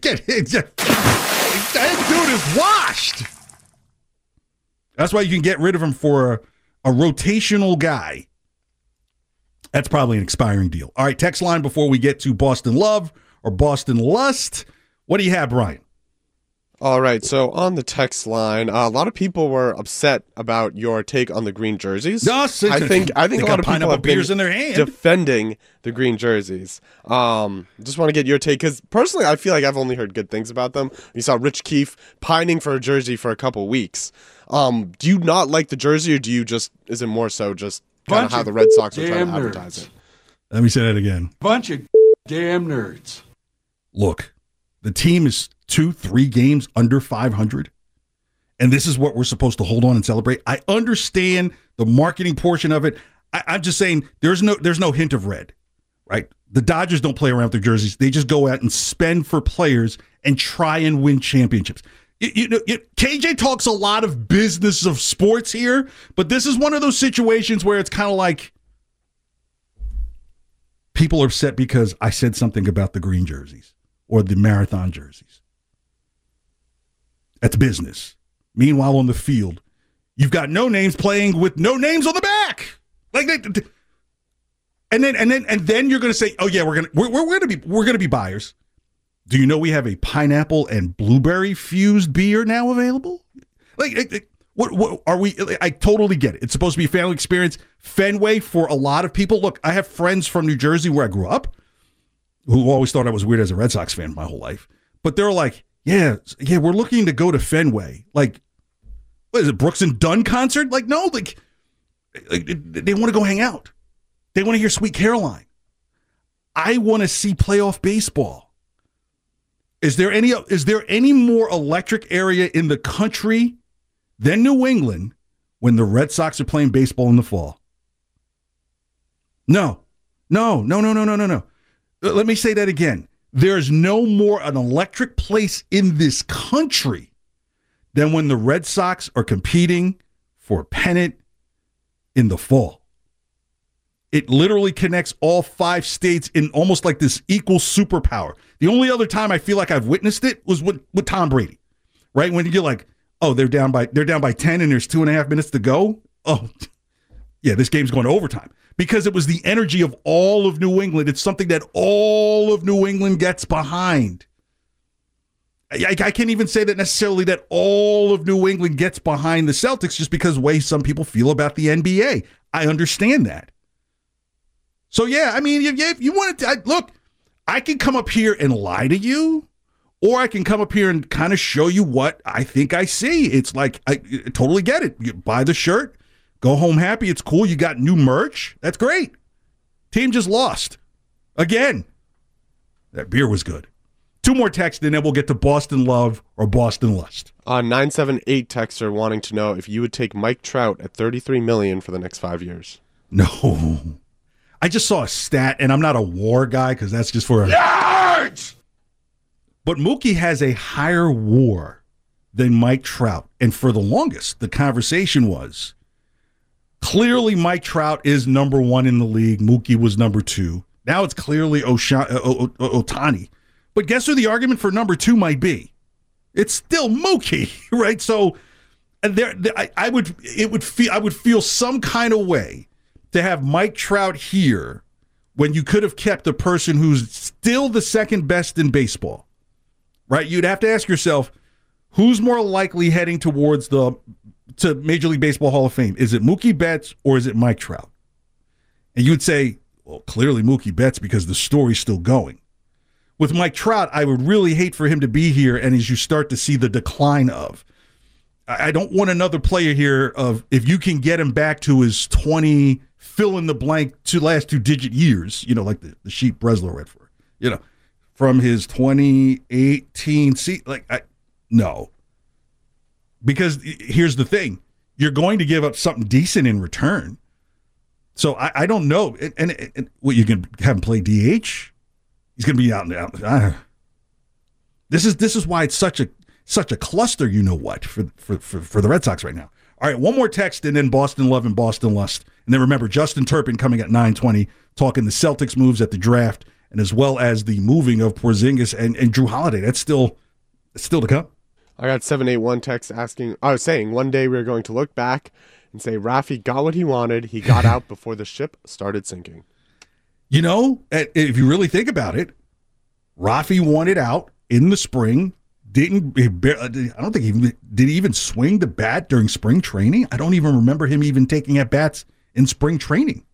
That dude is washed. That's why you can get rid of him for a rotational guy. That's probably an expiring deal. All right, text line before we get to Boston Love or Boston Lust. What do you have, Brian? All right, so on the text line, a lot of people were upset about your take on the green jerseys. No, I think a lot of people have beers been in their hand. defending the green jerseys. Just want to get your take, because personally, I feel like I've only heard good things about them. You saw Rich Keefe pining for a jersey for a couple weeks. Do you not like the jersey, or is it more so just kind of how the Red Sox are trying to advertise it? Let me say that again. Bunch of damn nerds. Look, the team is 2-3 games under 500, and this is what we're supposed to hold on and celebrate. I understand the marketing portion of it. I'm just saying there's no hint of red, right? The Dodgers don't play around with their jerseys. They just go out and spend for players and try and win championships. KJ talks a lot of business of sports here, but this is one of those situations where it's kind of like people are upset because I said something about the green jerseys or the marathon jerseys. That's business. Meanwhile, on the field, you've got no names playing with no names on the back. And then you're going to say, "Oh yeah, we're going to be buyers." Do you know we have a pineapple and blueberry fused beer now available? What are we? I totally get it. It's supposed to be a family experience. Fenway for a lot of people. Look, I have friends from New Jersey where I grew up who always thought I was weird as a Red Sox fan my whole life, but they're like, Yeah, we're looking to go to Fenway. Like, what is it, Brooks and Dunn concert? Like, no, like they want to go hang out. They want to hear Sweet Caroline. I want to see playoff baseball. Is there any more electric area in the country than New England when the Red Sox are playing baseball in the fall? No. Let me say that again. There's no more an electric place in this country than when the Red Sox are competing for a pennant in the fall. It literally connects all 5 states in almost like this equal superpower. The only other time I feel like I've witnessed it was with Tom Brady, right? When you're like, oh, they're down by 10 and there's 2.5 minutes to go. Oh, yeah, this game's going to overtime. Because it was the energy of all of New England. It's something that all of New England gets behind. I can't even say that necessarily that all of New England gets behind the Celtics just because of the way some people feel about the NBA. I understand that. So, yeah, I mean, if you want to, look, I can come up here and lie to you, or I can come up here and kind of show you what I think I see. It's like, I totally get it. You buy the shirt, go home happy. It's cool. You got new merch. That's great. Team just lost. Again. That beer was good. 2 more texts, and then we'll get to Boston Love or Boston Lust. 978 texter wanting to know if you would take Mike Trout at $33 million for the next 5 years. No. I just saw a stat, and I'm not a WAR guy because that's just for nerds. But Mookie has a higher WAR than Mike Trout. And for the longest, the conversation was, clearly Mike Trout is number 1 in the league. Mookie was number 2. Now it's clearly Ohtani. But guess who the argument for number 2 might be? It's still Mookie, right? So I would feel some kind of way to have Mike Trout here when you could have kept the person who's still the second best in baseball, right? You'd have to ask yourself, who's more likely heading towards to Major League Baseball Hall of Fame? Is it Mookie Betts or is it Mike Trout? And you'd say, well, clearly Mookie Betts because the story's still going. With Mike Trout, I would really hate for him to be here, and as you start to see the decline of, I don't want another player here of, if you can get him back to his 20, fill in the blank, last 2-digit years, like the sheet Breslow read for, from his 2018 season, no. Because here's the thing, you're going to give up something decent in return. So I don't know. And what, you can have him play DH? He's going to be out and out. This is why it's such a cluster, for the Red Sox right now. All right, one more text, and then Boston Love and Boston Lust. And then remember, Justin Turpin coming at 9:20, talking the Celtics moves at the draft, and as well as the moving of Porzingis and Drew Holiday. That's still to come. I got 781 text saying one day we're going to look back and say Rafi got what he wanted. He got out before the ship started sinking. If you really think about it, Rafi wanted out in the spring. I don't think did he even swing the bat during spring training? I don't even remember him even taking at bats in spring training.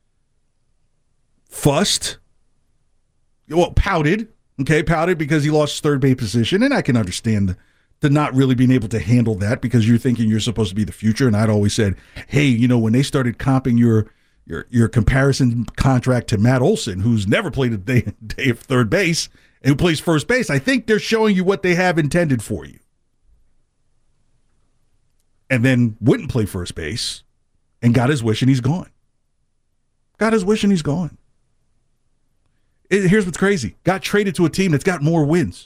Fussed. Well, pouted. Okay, pouted because he lost his third base position, and I can understand the not really being able to handle that because you're thinking you're supposed to be the future. And I'd always said, hey, when they started comping your comparison contract to Matt Olson, who's never played a day of third base and who plays first base, I think they're showing you what they have intended for you. And then wouldn't play first base and got his wish and he's gone. Here's what's crazy. Got traded to a team that's got more wins.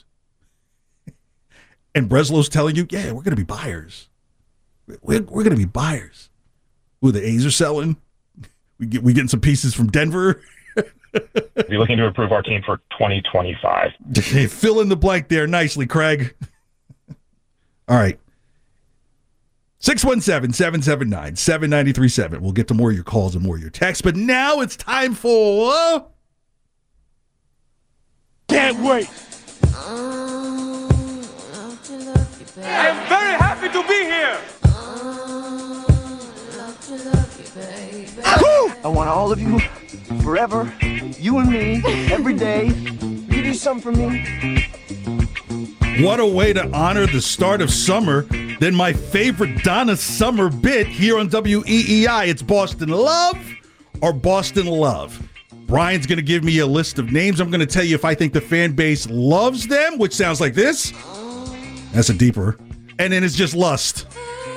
And Breslow's telling you, yeah, we're going to be buyers. We're going to be buyers. Who the A's are selling. We getting some pieces from Denver. We're looking to improve our team for 2025. Fill in the blank there nicely, Craig. All right. 617-779-7937. We'll get to more of your calls and more of your texts. But now it's time for... Can't wait. I'm very happy to be here. I want all of you forever, you and me, every day. You do something for me. What a way to honor the start of summer than my favorite Donna Summer bit here on WEEI. It's Boston Love or Boston Love. Brian's going to give me a list of names. I'm going to tell you if I think the fan base loves them, which sounds like this. That's a deeper. And then it's just lust.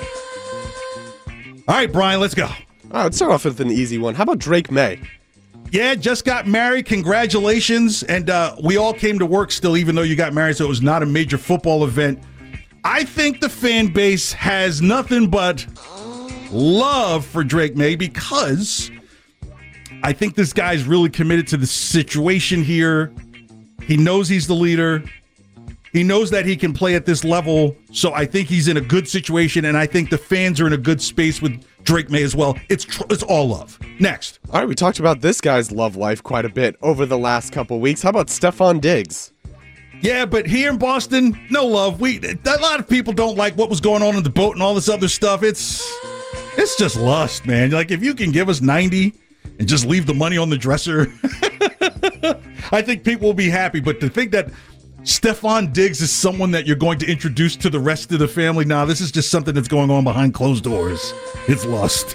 All right, Brian, let's go. All right, let's start off with an easy one. How about Drake May? Yeah, just got married. Congratulations. And we all came to work still, even though you got married, so it was not a major football event. I think the fan base has nothing but love for Drake May because I think this guy's really committed to the situation here. He knows he's the leader. He knows that he can play at this level, so I think he's in a good situation, and I think the fans are in a good space with Drake May as well. It's all love. Next. All right, we talked about this guy's love life quite a bit over the last couple weeks. How about Stephon Diggs? Yeah, but here in Boston, no love. A lot of people don't like what was going on in the boat and all this other stuff. It's just lust, man. Like, if you can give us 90 and just leave the money on the dresser, I think people will be happy. But to think that Stephon Diggs is someone that you're going to introduce to the rest of the family, this is just something that's going on behind closed doors. It's lust.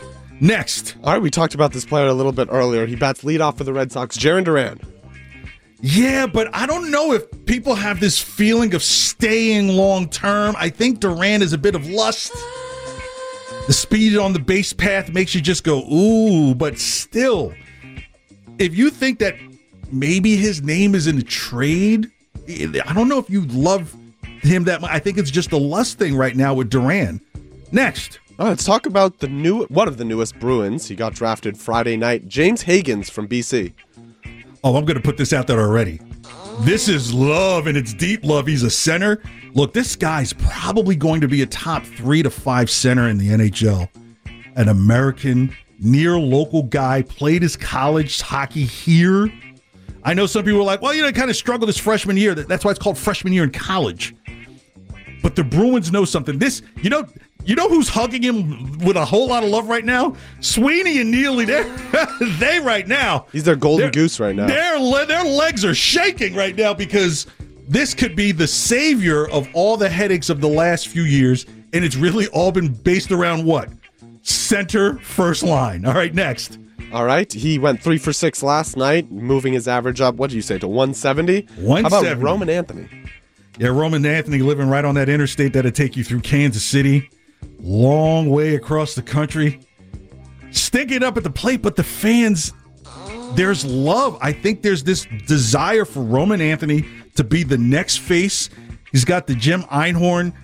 Next. All right, we talked about this player a little bit earlier. He bats leadoff for the Red Sox, Jarren Duran. Yeah, but I don't know if people have this feeling of staying long term. I think Duran is a bit of lust. The speed on the base path makes you just go, ooh, but still, if you think that maybe his name is in a trade, I don't know if you love him that much. I think it's just a lust thing right now with Duran. Next. All right, let's talk about one of the newest Bruins. He got drafted Friday night, James Higgins from BC. Oh, I'm going to put this out there already. This is love, and it's deep love. He's a center. Look, this guy's probably going to be a top 3 to 5 center in the NHL. An American, near local guy, played his college hockey here. I know some people are like, well, kind of struggled his freshman year. That's why it's called freshman year in college. But the Bruins know something. You know who's hugging him with a whole lot of love right now? Sweeney and Neely. They right now. He's their golden goose right now. Their legs are shaking right now because this could be the savior of all the headaches of the last few years, and it's really all been based around what? Center first line. All right, next. All right, he went 3 for 6 last night, moving his average up, what did you say, to 170? 170. How about Roman Anthony? Yeah, Roman Anthony living right on that interstate that'll take you through Kansas City. Long way across the country. Stinking up at the plate, but the fans, there's love. I think there's this desire for Roman Anthony to be the next face. He's got the Jim Einhorn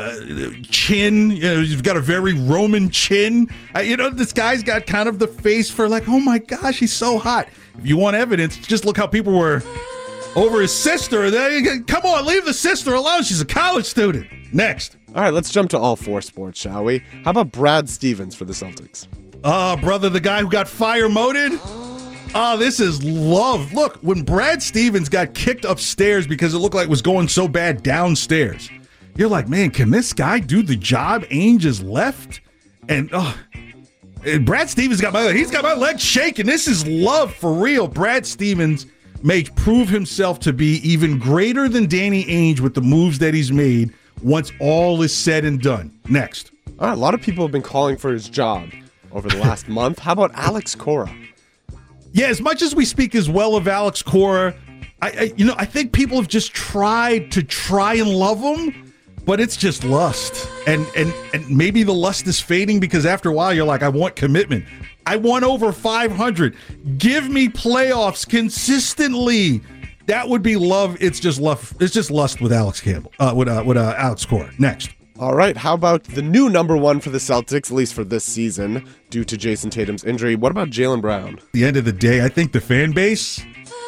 chin. He's got a very Roman chin. This guy's got kind of the face for like, oh my gosh, he's so hot. If you want evidence, just look how people were over his sister. Come on, leave the sister alone. She's a college student. Next. All right, let's jump to all 4 sports, shall we? How about Brad Stevens for the Celtics? Brother, the guy who got fire-moted? This is love. Look, when Brad Stevens got kicked upstairs because it looked like it was going so bad downstairs, you're like, man, can this guy do the job? Ainge is left. And Brad Stevens got my legs shaking. This is love for real. Brad Stevens may prove himself to be even greater than Danny Ainge with the moves that he's made once all is said and done. Next. All right, a lot of people have been calling for his job over the last month. How about Alex Cora? Yeah, as much as we speak as well of Alex Cora, I think people have just tried and love him, but it's just lust. And maybe the lust is fading because after a while you're like, I want commitment. I want over 500. Give me playoffs consistently. That would be love. It's just love. It's just lust with Alex Campbell. With Alex Cora. Next. All right. How about the new number 1 for the Celtics, at least for this season, due to Jason Tatum's injury? What about Jaylen Brown? At the end of the day, I think the fan base,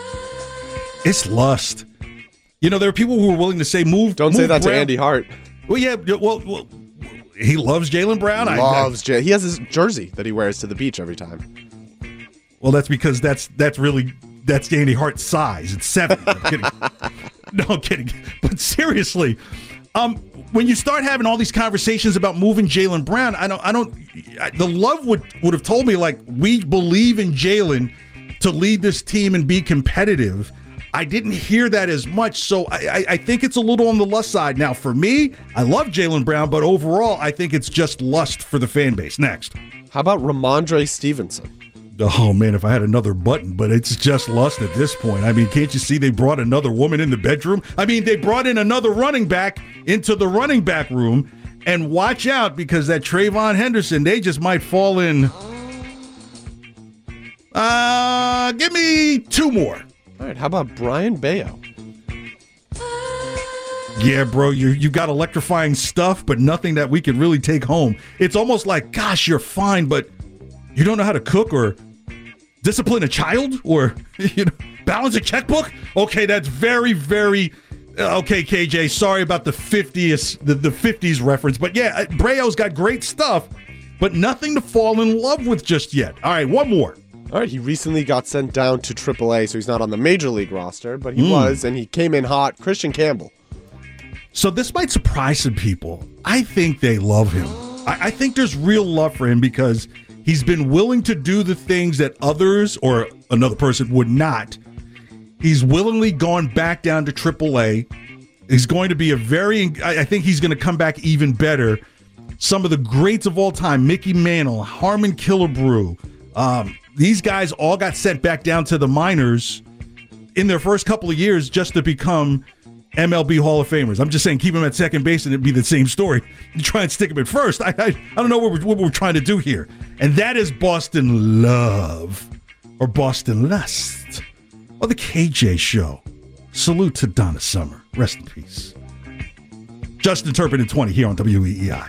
it's lust. There are people who are willing to say move. Don't say that Brown to Andy Hart. Well, yeah. Well, he loves Jaylen Brown. He has his jersey that he wears to the beach every time. Well, that's because that's Andy Hart's size. It's 7. I'm kidding. No, I'm kidding. But seriously, when you start having all these conversations about moving Jaylen Brown, the love would have told me, like, we believe in Jaylen to lead this team and be competitive. I didn't hear that as much, so I think it's a little on the lust side. Now, for me, I love Jaylen Brown, but overall, I think it's just lust for the fan base. Next. How about Ramondre Stevenson? Oh, man, if I had another button, but it's just lust at this point. I mean, can't you see they brought another woman in the bedroom? I mean, they brought in another running back into the running back room, and watch out because that Trayvon Henderson, they just might fall in. Give me 2 more. All right, how about Brian Bayo? Yeah, bro, you got electrifying stuff, but nothing that we could really take home. It's almost like, gosh, you're fine, but you don't know how to cook or discipline a child or balance a checkbook? Okay, that's very, very okay, KJ. Sorry about the 50s reference, but yeah, Brayo's got great stuff, but nothing to fall in love with just yet. All right, 1 more. All right, he recently got sent down to AAA, so he's not on the Major League roster, but he was, and he came in hot. Christian Campbell. So this might surprise some people. I think they love him. I think there's real love for him because he's been willing to do the things that others or another person would not. He's willingly gone back down to AAA. He's going to be I think he's going to come back even better. some of the greats of all time, Mickey Mantle, Harmon Killebrew. These guys all got sent back down to the minors in their first couple of years just to become MLB Hall of Famers. I'm just saying, keep them at second base and it'd be the same story. You try and stick them at first. I don't know what we're trying to do here. And that is Boston Love or Boston Lust or the KJ Show. Salute to Donna Summer. Rest in peace. Justin Turpin at 20 here on WEEI.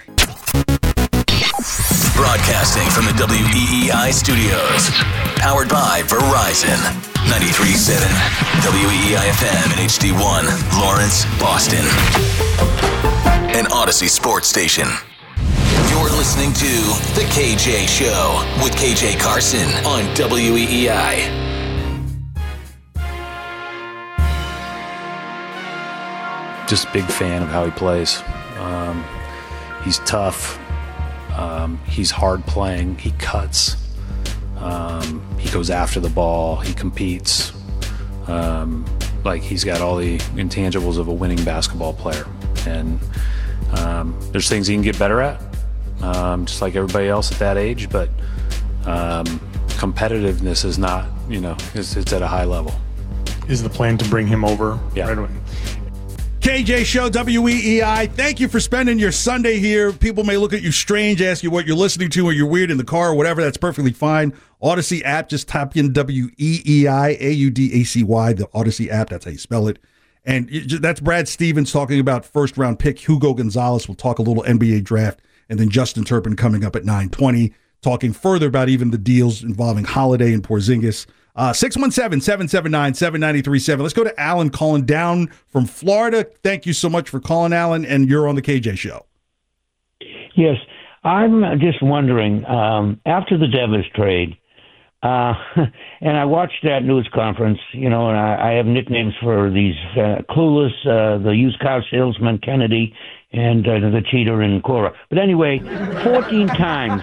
Broadcasting from the WEEI studios. Powered by Verizon. 93.7 WEEI FM and HD1, Lawrence, Boston. An Odyssey sports station. You're listening to The KJ Show with KJ Carson on WEEI. Just big fan of how he plays. He's tough. He's hard playing. He cuts. He goes after the ball. He competes. He's got all the intangibles of a winning basketball player. And there's things he can get better at, just like everybody else at that age. But competitiveness is not, it's at a high level. Is the plan to bring him over? Yeah. Right away? KJ Show, WEEI. Thank you for spending your Sunday here. People may look at you strange, ask you what you're listening to, or you're weird in the car or whatever. That's perfectly fine. Odyssey app, just type in WEEI, AUDACY, the Odyssey app. That's how you spell it. And that's Brad Stevens talking about first-round pick Hugo Gonzalez. We'll talk a little NBA draft. And then Justin Turpin coming up at 9:20, talking further about even the deals involving Holiday and Porzingis. 617-779-7937. Let's go to Alan calling down from Florida. Thank you so much for calling, Alan, and you're on the KJ Show. Yes, I'm just wondering, after the Devers trade, and I watched that news conference, and I have nicknames for these clueless, the used car salesman, Kennedy, and the cheater and Cora. But anyway, 14 times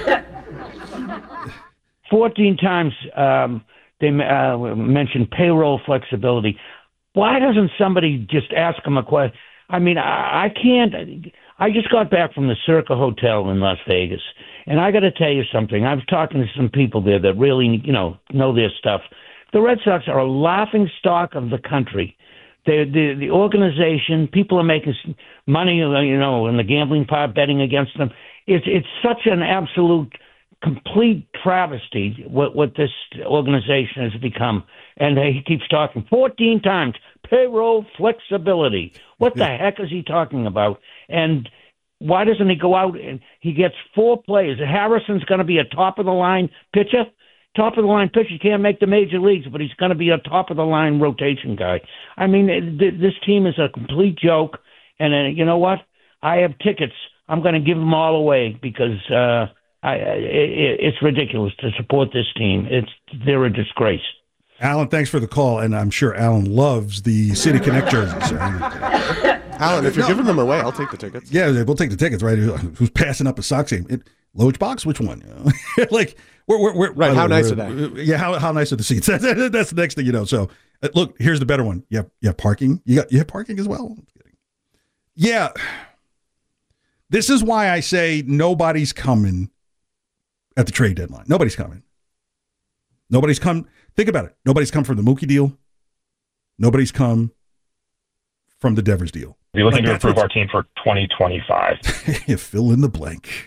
they mentioned payroll flexibility. Why doesn't somebody just ask them a question? I mean, I can't. I just got back from the Circa Hotel in Las Vegas, and I got to tell you something. I was talking to some people there that really, know their stuff. The Red Sox are a laughing stock of the country. The organization, people are making money, in the gambling part, betting against them. It's such an absolute complete travesty what this organization has become. And he keeps talking 14 times, payroll flexibility. What the heck is he talking about? And why doesn't he go out and he gets 4 players? Harrison's going to be a top-of-the-line pitcher. Top-of-the-line pitcher can't make the major leagues, but he's going to be a top-of-the-line rotation guy. I mean, this team is a complete joke. And you know what? I have tickets. I'm going to give them all away because it's ridiculous to support this team. They're a disgrace. Alan, thanks for the call, and I'm sure Alan loves the City Connect jerseys. Alan, if you're giving them away, I'll take the tickets. Yeah, we'll take the tickets, right? Who's passing up a Sox game? Loge box? Which one? We're right. How nice are they? Yeah, how nice are the seats? That's the next thing you know. So, look, here's the better one. You have parking. You have parking as well. I'm kidding. Yeah, this is why I say nobody's coming at the trade deadline. Nobody's coming. Nobody's come. Think about it. Nobody's come from the Mookie deal. Nobody's come from the Devers deal. We're looking to improve our team for 2025. You fill in the blank.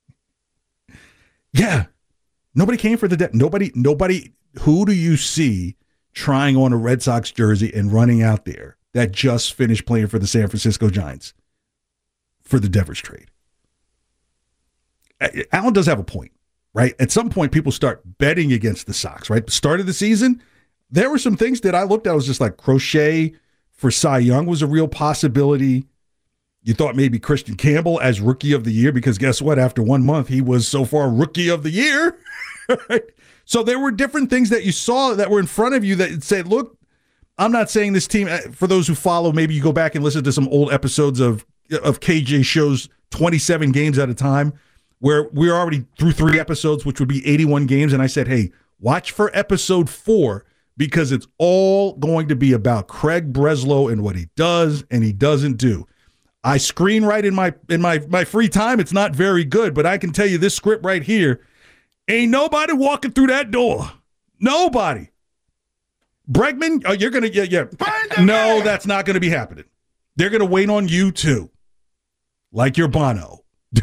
Yeah. Nobody came for the debt. Nobody. Who do you see trying on a Red Sox jersey and running out there that just finished playing for the San Francisco Giants for the Devers trade? Alan does have a point, right? At some point, people start betting against the Sox, right? The start of the season, there were some things that I looked at. I was just like, Crochet for Cy Young was a real possibility. You thought maybe Christian Campbell as Rookie of the Year, because guess what? After 1 month, he was so far Rookie of the Year. Right? So there were different things that you saw that were in front of you that said, look, I'm not saying this team, for those who follow, maybe you go back and listen to some old episodes of KJ Show's 27 games at a time, where we're already through 3 episodes, which would be 81 games. And I said, hey, watch for episode 4, because it's all going to be about Craig Breslow and what he does and he doesn't do. I screenwrite in my free time. It's not very good, but I can tell you this script right here. Ain't nobody walking through that door. Nobody. Bregman, you're going to, yeah. No, that's not going to be happening. They're going to wait on you too. Like your Bono.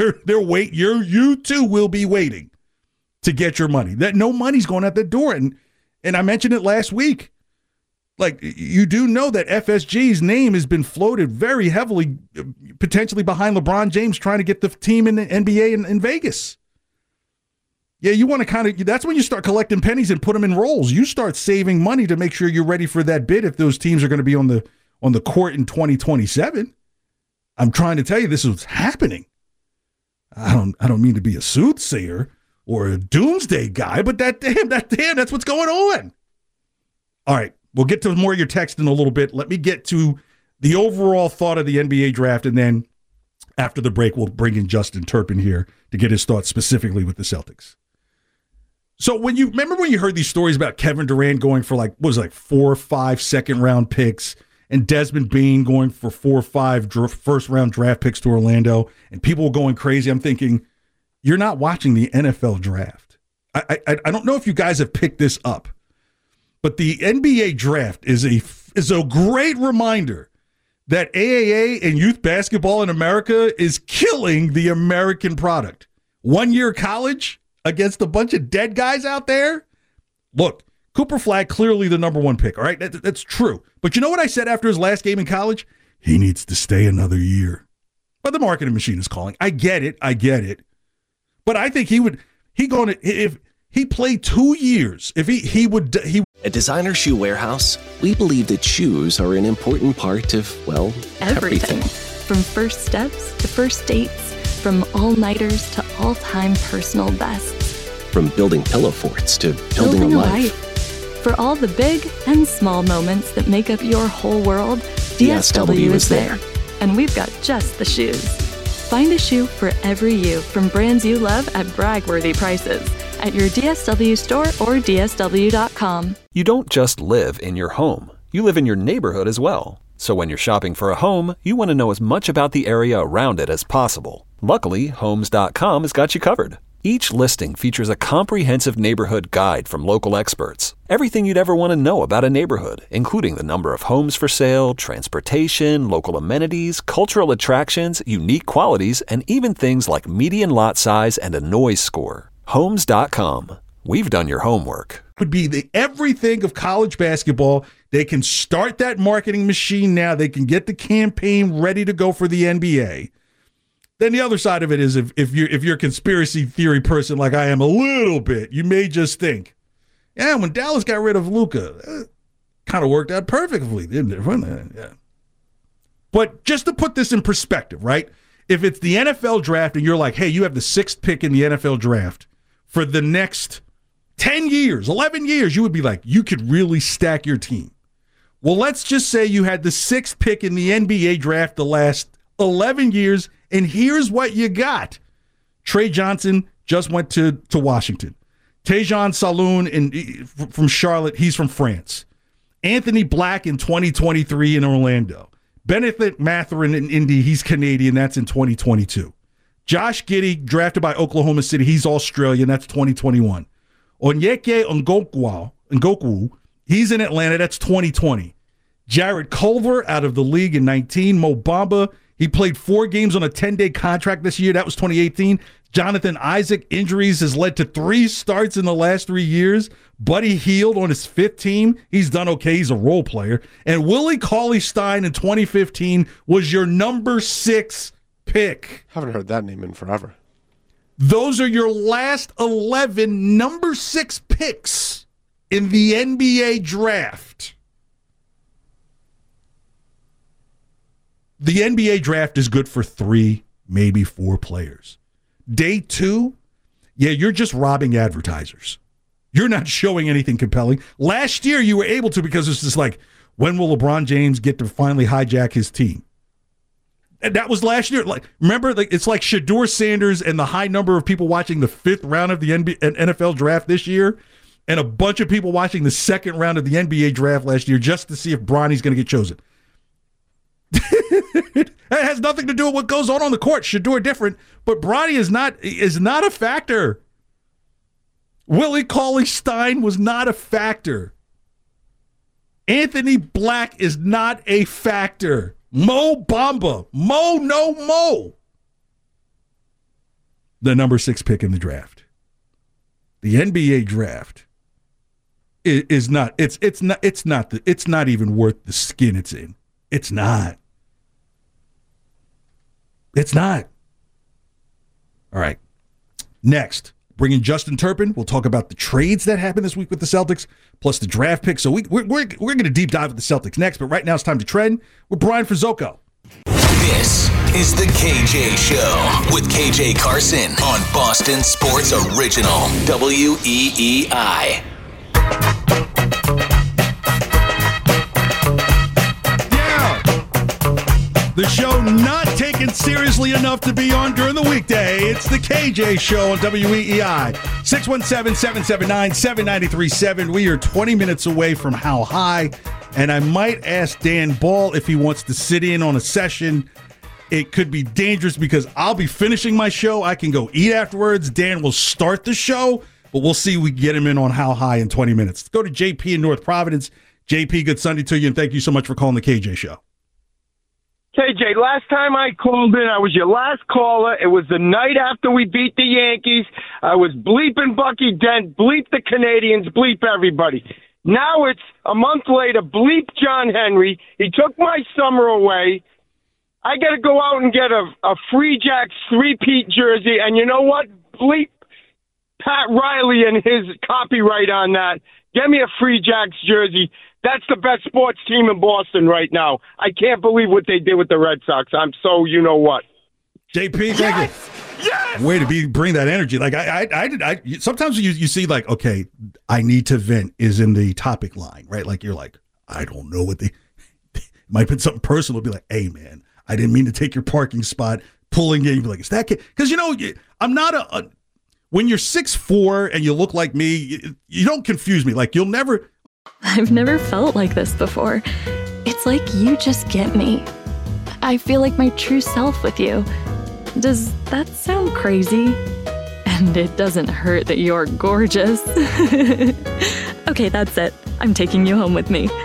You too will be waiting to get your money. That no money's going out the door. And I mentioned it last week. Like, you do know that FSG's name has been floated very heavily, potentially behind LeBron James trying to get the team in the NBA in Vegas. Yeah, you want to that's when you start collecting pennies and put them in rolls. You start saving money to make sure you're ready for that bid if those teams are going to be on the court in 2027. I'm trying to tell you this is what's happening. I don't mean to be a soothsayer or a doomsday guy, but that's what's going on. All right, we'll get to more of your text in a little bit. Let me get to the overall thought of the NBA draft, and then after the break, we'll bring in Justin Turpin here to get his thoughts specifically with the Celtics. So remember when you heard these stories about Kevin Durant going for 4 or 5 second-round picks, and Desmond Bain going for 4 or 5 first-round draft picks to Orlando, and people were going crazy? I'm thinking, you're not watching the NFL draft. I don't know if you guys have picked this up, but the NBA draft is a great reminder that AAA and youth basketball in America is killing the American product. 1 year college against a bunch of dead guys out there. Look, Cooper Flag, clearly the number 1 pick, all right? That's true. But you know what I said after his last game in college? He needs to stay another year. But the marketing machine is calling. I get it. But I think if he played 2 years, if he would. At Designer Shoe Warehouse, we believe that shoes are an important part of, well, everything. From first steps to first dates, from all-nighters to all-time personal bests. From building pillow forts to building a life. For all the big and small moments that make up your whole world, DSW is there. And we've got just the shoes. Find a shoe for every you from brands you love at brag-worthy prices at your DSW store or DSW.com. You don't just live in your home. You live in your neighborhood as well. So when you're shopping for a home, you want to know as much about the area around it as possible. Luckily, Homes.com has got you covered. Each listing features a comprehensive neighborhood guide from local experts. Everything you'd ever want to know about a neighborhood, including the number of homes for sale, transportation, local amenities, cultural attractions, unique qualities, and even things like median lot size and a noise score. Homes.com. We've done your homework. Would be the everything of college basketball. They can start that marketing machine now. They can get the campaign ready to go for the NBA. Then the other side of it is if you're a conspiracy theory person like I am a little bit, you may just think, yeah, when Dallas got rid of Luka, it kind of worked out perfectly, didn't it? Yeah. But just to put this in perspective, right? If it's the NFL draft and you're like, hey, you have the 6th pick in the NFL draft for the next 10 years, 11 years, you would be like, you could really stack your team. Well, let's just say you had the 6th pick in the NBA draft the last 11 years, and here's what you got. Trey Johnson just went to Washington. Tejan Saloon from Charlotte, he's from France. Anthony Black in 2023 in Orlando. Benedict Mathurin in Indy, he's Canadian, that's in 2022. Josh Giddey, drafted by Oklahoma City, he's Australian, that's 2021. Onyeka Ngokwu, he's in Atlanta, that's 2020. Jared Culver out of the league in 19. Mo Bamba, he played 4 games on a 10-day contract this year. That was 2018. Jonathan Isaac, injuries has led to 3 starts in the last 3 years. Buddy Hield on his 5th team. He's done okay. He's a role player. And Willie Cauley-Stein in 2015 was your number 6 pick. Haven't heard that name in forever. Those are your last 11 number 6 picks in the NBA draft. The NBA draft is good for 3, maybe 4 players. Day 2, yeah, you're just robbing advertisers. You're not showing anything compelling. Last year, you were able to because it's just like, when will LeBron James get to finally hijack his team? And that was last year. Like, remember, it's like Shedeur Sanders and the high number of people watching the 5th round of the NFL draft this year, and a bunch of people watching the 2nd round of the NBA draft last year just to see if Bronny's going to get chosen. It has nothing to do with what goes on the court. Shedeur different, but Bronny is not a factor. Willie Cauley-Stein was not a factor. Anthony Black is not a factor. Mo Bamba. Mo. The number 6 pick in the draft. The NBA draft is not. It's not even worth the skin it's in. It's not. It's not. All right. Next, bring in Justin Turpin. We'll talk about the trades that happened this week with the Celtics, plus the draft pick. So we're going to deep dive with the Celtics next. But right now it's time to trend with Brian Frizzoco. This is the KJ Show with KJ Carson on Boston Sports Original WEEI. The show not taken seriously enough to be on during the weekday. It's the KJ Show on WEEI. 617-779-7937. We are 20 minutes away from How High, and I might ask Dan Ball if he wants to sit in on a session. It could be dangerous because I'll be finishing my show. I can go eat afterwards. Dan will start the show, but we'll see if we can get him in on How High in 20 minutes. Let's go to JP in North Providence. JP, good Sunday to you, and thank you so much for calling the KJ Show. KJ, last time I called in, I was your last caller. It was the night after we beat the Yankees. I was bleeping Bucky Dent, bleep the Canadians, bleep everybody. Now it's a month later, bleep John Henry. He took my summer away. I got to go out and get a Free Jacks 3-peat jersey, and you know what? Bleep Pat Riley and his copyright on that. Get me a Free Jacks jersey. That's the best sports team in Boston right now. I can't believe what they did with the Red Sox. I'm so you know what. JP, thank you. Yes! Way to bring that energy. Like I sometimes you see like, okay, I need to vent is in the topic line, right? Like you're like, I don't know what they might put something personal. Be like, hey man, I didn't mean to take your parking spot. Pulling in, be like, is that kid? Because I'm not when you're 6'4" and you look like me, you don't confuse me. Like you'll never. I've never felt like this before. It's like you just get me. I feel like my true self with you. Does that sound crazy? And it doesn't hurt that you're gorgeous. Okay, that's it. I'm taking you home with me.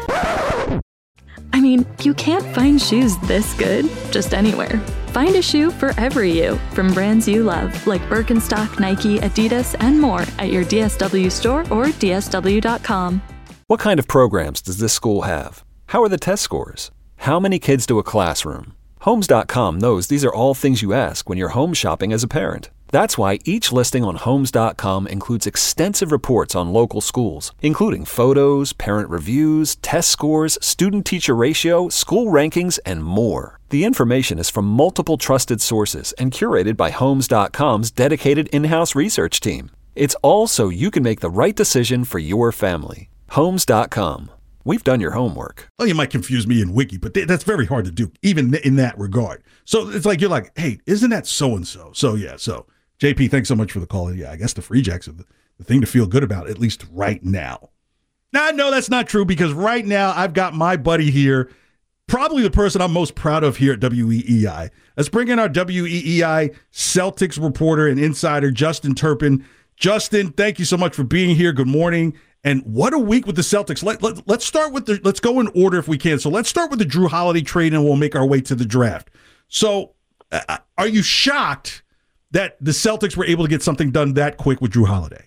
I mean, you can't find shoes this good just anywhere. Find a shoe for every you, from brands you love, like Birkenstock, Nike, Adidas, and more at your DSW store or dsw.com. What kind of programs does this school have? How are the test scores? How many kids do a classroom? Homes.com knows these are all things you ask when you're home shopping as a parent. That's why each listing on Homes.com includes extensive reports on local schools, including photos, parent reviews, test scores, student-teacher ratio, school rankings, and more. The information is from multiple trusted sources and curated by Homes.com's dedicated in-house research team. It's all so you can make the right decision for your family. Homes.com. We've done your homework. Well, you might confuse me and Wiki, but that's very hard to do, even in that regard. So it's like, you're like, hey, isn't that so-and-so? So, yeah, so JP, thanks so much for the call. Yeah, I guess the Free Jacks are the thing to feel good about, at least right now. Now, no, that's not true, because right now I've got my buddy here, probably the person I'm most proud of here at WEEI. Let's bring in our WEEI Celtics reporter and insider, Justin Turpin. Justin, thank you so much for being here. Good morning. And what a week with the Celtics. Let's start with let's go in order if we can. So let's start with the Jrue Holiday trade, and we'll make our way to the draft. So are you shocked that the Celtics were able to get something done that quick with Jrue Holiday?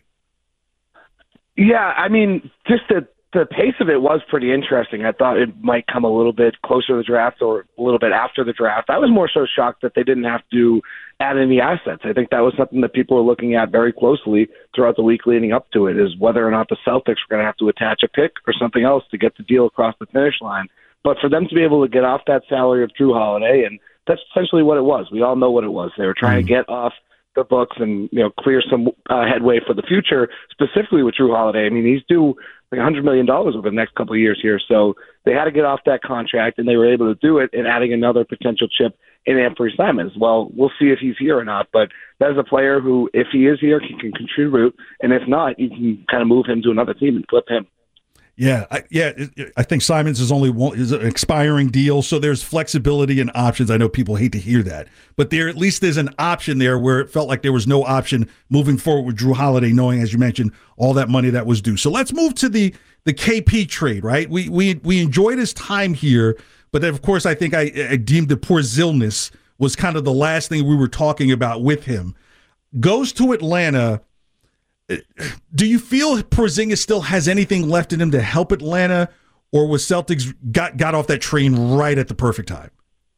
Yeah, I mean, just the pace of it was pretty interesting. I thought it might come a little bit closer to the draft or a little bit after the draft. I was more so shocked that they didn't have to add any assets. I think that was something that people were looking at very closely throughout the week leading up to it, is whether or not the Celtics were going to have to attach a pick or something else to get the deal across the finish line. But for them to be able to get off that salary of Jrue Holiday, and that's essentially what it was. We all know what it was. They were trying to get off the books and clear some headway for the future, specifically with Jrue Holiday. I mean, he's due like $100 million over the next couple of years here. So they had to get off that contract, and they were able to do it in adding another potential chip in Anthony Simons. Well, we'll see if he's here or not, but that is a player who, if he is here, he can contribute, and if not, you can kind of move him to another team and flip him. Yeah, I think Simons is is an expiring deal, so there's flexibility and options. I know people hate to hear that, but there at least there's an option there where it felt like there was no option moving forward with Drew Holiday, knowing, as you mentioned, all that money that was due. So let's move to the KP trade, right? We enjoyed his time here, but then, of course, I think I deemed the Porzingis was kind of the last thing we were talking about with him. Goes to Atlanta. Do you feel Porzingis still has anything left in him to help Atlanta, or was Celtics got off that train right at the perfect time?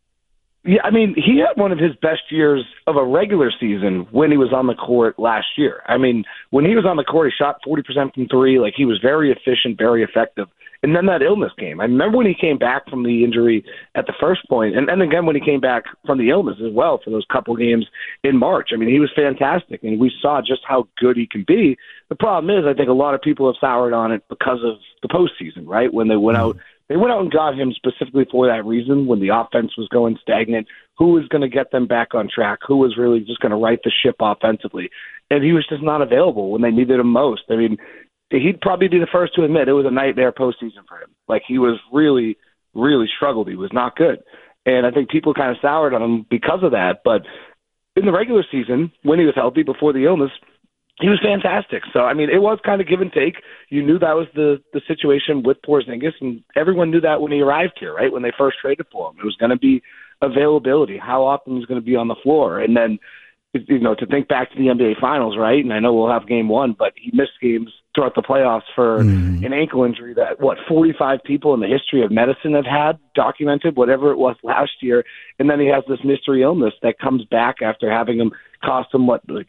Yeah, I mean, he had one of his best years of a regular season when he was on the court last year. I mean, when he was on the court, he shot 40% from three. Like, he was very efficient, very effective. And then that illness came. I remember when he came back from the injury at the first point, and again when he came back from the illness as well for those couple games in March. I mean, he was fantastic, and we saw just how good he can be. The problem is, I think a lot of people have soured on it because of the postseason, right? When they went out and got him specifically for that reason, when the offense was going stagnant. Who was going to get them back on track? Who was really just going to right the ship offensively? And he was just not available when they needed him most. I mean, he'd probably be the first to admit it was a nightmare postseason for him. Like, he was really, really struggled. He was not good. And I think people kind of soured on him because of that. But in the regular season, when he was healthy before the illness, he was fantastic. So, I mean, it was kind of give and take. You knew that was the situation with Porzingis, and everyone knew that when he arrived here, right? When they first traded for him. It was going to be availability, how often he was going to be on the floor. And then, you know, to think back to the NBA Finals, right? And I know we'll have game one, but he missed games throughout the playoffs for an ankle injury that, 45 people in the history of medicine have had documented, whatever it was last year. And then he has this mystery illness that comes back after having him cost him, 9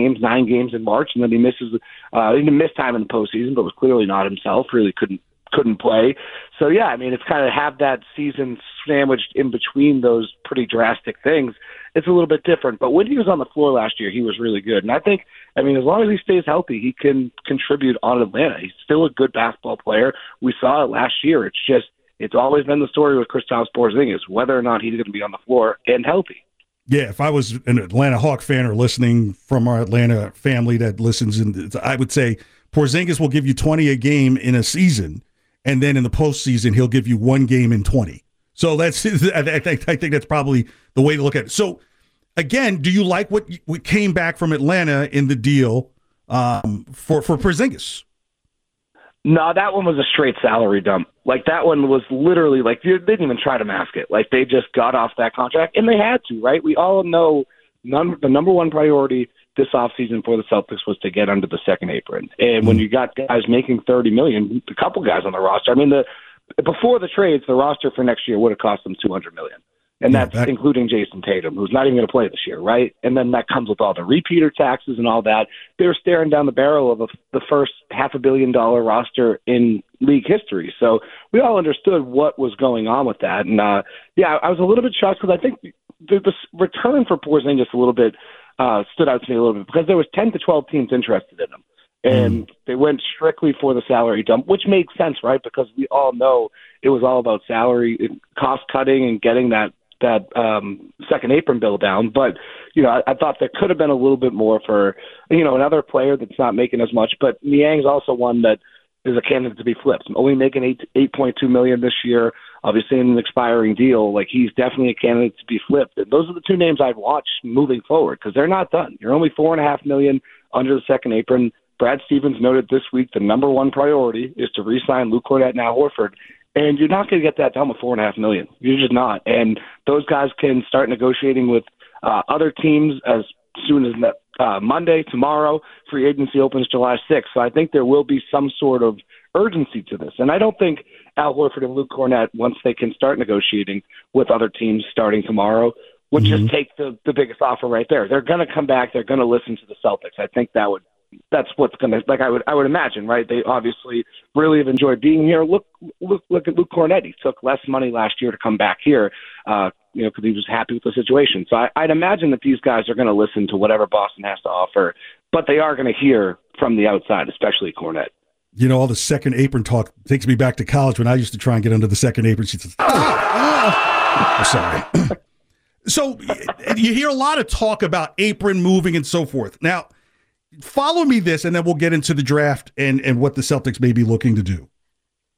games in March. And then he misses, he didn't miss time in the postseason, but was clearly not himself, really couldn't play. So, yeah, I mean, it's kind of have that season sandwiched in between those pretty drastic things. It's a little bit different. But when he was on the floor last year, he was really good. And I think, I mean, as long as he stays healthy, he can contribute on Atlanta. He's still a good basketball player. We saw it last year. It's always been the story with Kristaps Porzingis, whether or not he's going to be on the floor and healthy. Yeah, if I was an Atlanta Hawk fan or listening from our Atlanta family that listens, I would say Porzingis will give you 20 a game in a season, and then in the postseason, he'll give you 1 game in 20. So I think that's probably the way to look at it. So, again, do you like what came back from Atlanta in the deal for Porzingis? No, that one was a straight salary dump. Like, that one was literally, like, they didn't even try to mask it. Like, they just got off that contract, and they had to, right? We all know the number one priority this offseason for the Celtics was to get under the second apron. And when you got guys making $30 million, a couple guys on the roster, I mean, before the trades, the roster for next year would have cost them $200 million. And that's including Jason Tatum, who's not even going to play this year, right? And then that comes with all the repeater taxes and all that. They were staring down the barrel of the first $500 million roster in league history. So we all understood what was going on with that. And, I was a little bit shocked because I think the return for Porzingis a little bit stood out to me a little bit because there was 10 to 12 teams interested in him. And they went strictly for the salary dump, which made sense, right? Because we all know it was all about salary, cost cutting, and getting that second apron bill down. But, I thought there could have been a little bit more for, another player that's not making as much. But Niang's also one that is a candidate to be flipped. Only making $8.2 million this year, obviously in an expiring deal. Like, he's definitely a candidate to be flipped. And those are the two names I'd watch moving forward because they're not done. You're only $4.5 million under the second apron. Brad Stevens noted this week the number one priority is to re-sign Luke Kornet and Al Horford. And you're not going to get that done with $4.5 million. You're just not. And those guys can start negotiating with other teams as soon as Monday, tomorrow. Free agency opens July 6th. So I think there will be some sort of urgency to this. And I don't think Al Horford and Luke Kornet, once they can start negotiating with other teams starting tomorrow, would just take the biggest offer right there. They're going to come back. They're going to listen to the Celtics. I think that's what's going to, like I would imagine, right? They obviously really have enjoyed being here. Look at Luke Kornet. He took less money last year to come back here, because he was happy with the situation. So I'd imagine that these guys are going to listen to whatever Boston has to offer, but they are going to hear from the outside, especially Kornet. All the second apron talk takes me back to college when I used to try and get under the second apron. She says, sorry. So you hear a lot of talk about apron moving and so forth. Now, follow me this, and then we'll get into the draft and what the Celtics may be looking to do.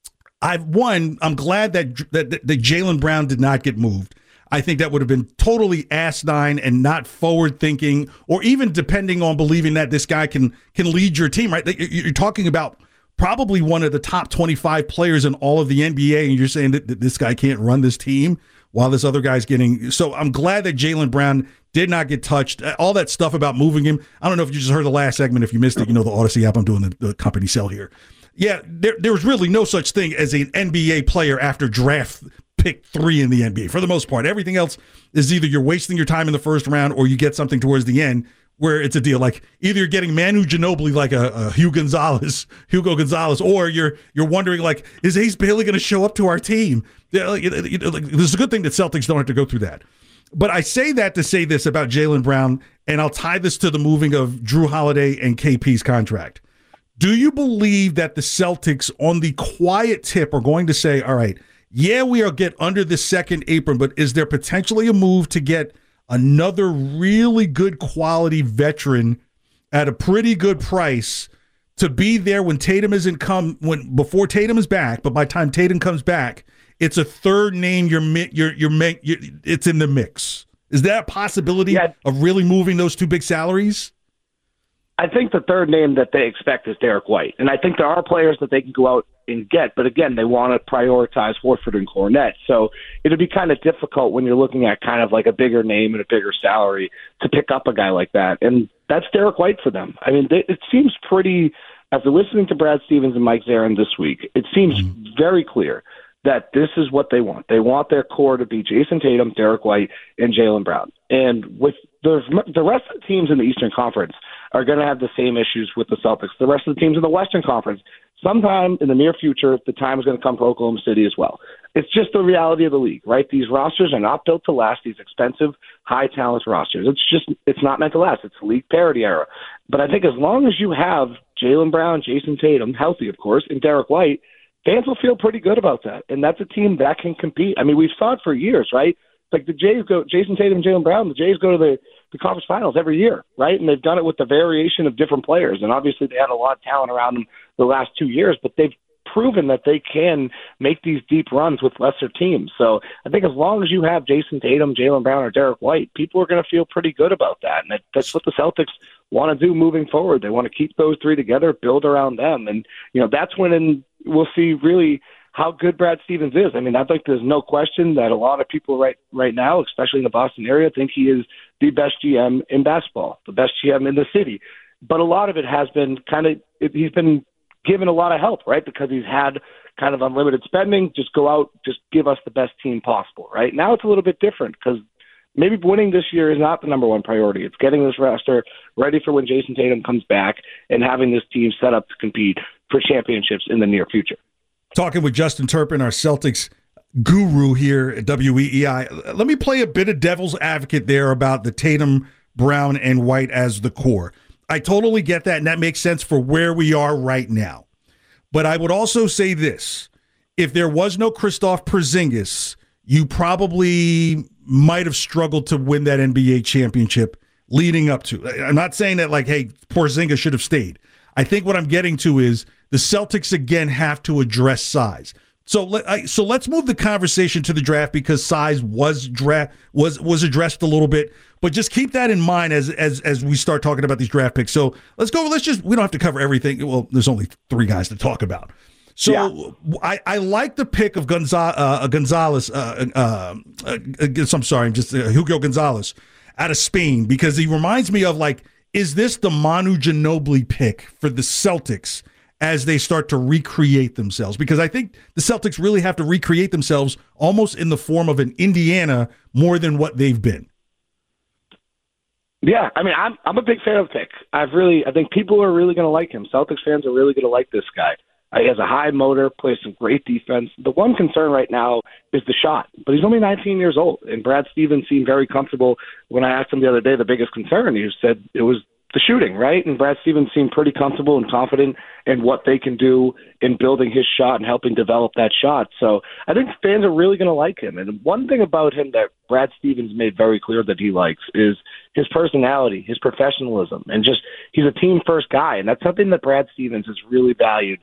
I'm glad that Jaylen Brown did not get moved. I think that would have been totally asinine and not forward-thinking, or even depending on believing that this guy can lead your team, right? You're talking about probably one of the top 25 players in all of the NBA, and you're saying that this guy can't run this team while this other guy's getting. So I'm glad that Jaylen Brown did not get touched. All that stuff about moving him, I don't know if you just heard the last segment. If you missed it, the Odyssey app, I'm doing the company sell here. Yeah, there was really no such thing as an NBA player after draft pick 3 in the NBA. For the most part, everything else is either you're wasting your time in the first round or you get something towards the end where it's a deal. Like either you're getting Manu Ginobili like a Hugo Gonzalez, or you're wondering like, is Ace Bailey going to show up to our team? This is a good thing that Celtics don't have to go through that. But I say that to say this about Jaylen Brown, and I'll tie this to the moving of Jrue Holiday and KP's contract. Do you believe that the Celtics on the quiet tip are going to say, all right, yeah, we are get under the second apron, but is there potentially a move to get another really good quality veteran at a pretty good price to be there when Tatum before Tatum is back, but by the time Tatum comes back, it's a third name it's in the mix. Is that a possibility of really moving those two big salaries? I think the third name that they expect is Derek White. And I think there are players that they can go out and get. But again, they want to prioritize Horford and Kornet. So it'd be kind of difficult when you're looking at kind of like a bigger name and a bigger salary to pick up a guy like that. And that's Derek White for them. I mean, it seems pretty, after listening to Brad Stevens and Mike Zarin this week, it seems very clear that this is what they want. They want their core to be Jason Tatum, Derek White, and Jaylen Brown. And with the rest of the teams in the Eastern Conference are going to have the same issues with the Celtics. The rest of the teams in the Western Conference, sometime in the near future, the time is going to come for Oklahoma City as well. It's just the reality of the league, right? These rosters are not built to last, these expensive, high-talent rosters. It's not meant to last. It's league parity era. But I think as long as you have Jaylen Brown, Jason Tatum, healthy, of course, and Derek White, fans will feel pretty good about that. And that's a team that can compete. I mean, we've saw it for years, right? Like the Jays go, Jason Tatum and Jaylen Brown, the Jays go to the conference finals every year, right? And they've done it with the variation of different players. And obviously they had a lot of talent around them the last 2 years, but they've proven that they can make these deep runs with lesser teams. So I think as long as you have Jason Tatum, Jaylen Brown, or Derek White, people are going to feel pretty good about that. And that's what the Celtics want to do moving forward. They want to keep those three together, build around them. And, that's when we'll see really how good Brad Stevens is. I mean, I think there's no question that a lot of people right now, especially in the Boston area, think he is the best GM in basketball, the best GM in the city. But a lot of it has been he's been given a lot of help, right? Because he's had kind of unlimited spending, just go out, just give us the best team possible, right? Now it's a little bit different because maybe winning this year is not the number one priority. It's getting this roster ready for when Jason Tatum comes back and having this team set up to compete for championships in the near future. Talking with Justin Turpin, our Celtics guru here at WEEI. Let me play a bit of devil's advocate there about the Tatum, Brown, and White as the core. I totally get that, and that makes sense for where we are right now. But I would also say this. If there was no Kristaps Porzingis, you probably might have struggled to win that NBA championship leading up to. I'm not saying that, like, hey, Porzingis should have stayed. I think what I'm getting to is the Celtics, again, have to address size. So let's move the conversation to the draft because size was addressed a little bit. But just keep that in mind as we start talking about these draft picks. So we don't have to cover everything. Well, there's only 3 guys to talk about. So yeah. I like the pick of Hugo Gonzalez out of Spain because he reminds me of, like, is this the Manu Ginobili pick for the Celtics as they start to recreate themselves? Because I think the Celtics really have to recreate themselves almost in the form of an Indiana more than what they've been. Yeah, I mean, I'm a big fan of the pick. I think people are really going to like him. Celtics fans are really going to like this guy. He has a high motor, plays some great defense. The one concern right now is the shot, but he's only 19 years old, and Brad Stevens seemed very comfortable. When I asked him the other day the biggest concern, he said it was the shooting, right? And Brad Stevens seemed pretty comfortable and confident in what they can do in building his shot and helping develop that shot. So I think fans are really going to like him. And one thing about him that Brad Stevens made very clear that he likes is his personality, his professionalism, and just he's a team-first guy. And that's something that Brad Stevens has really valued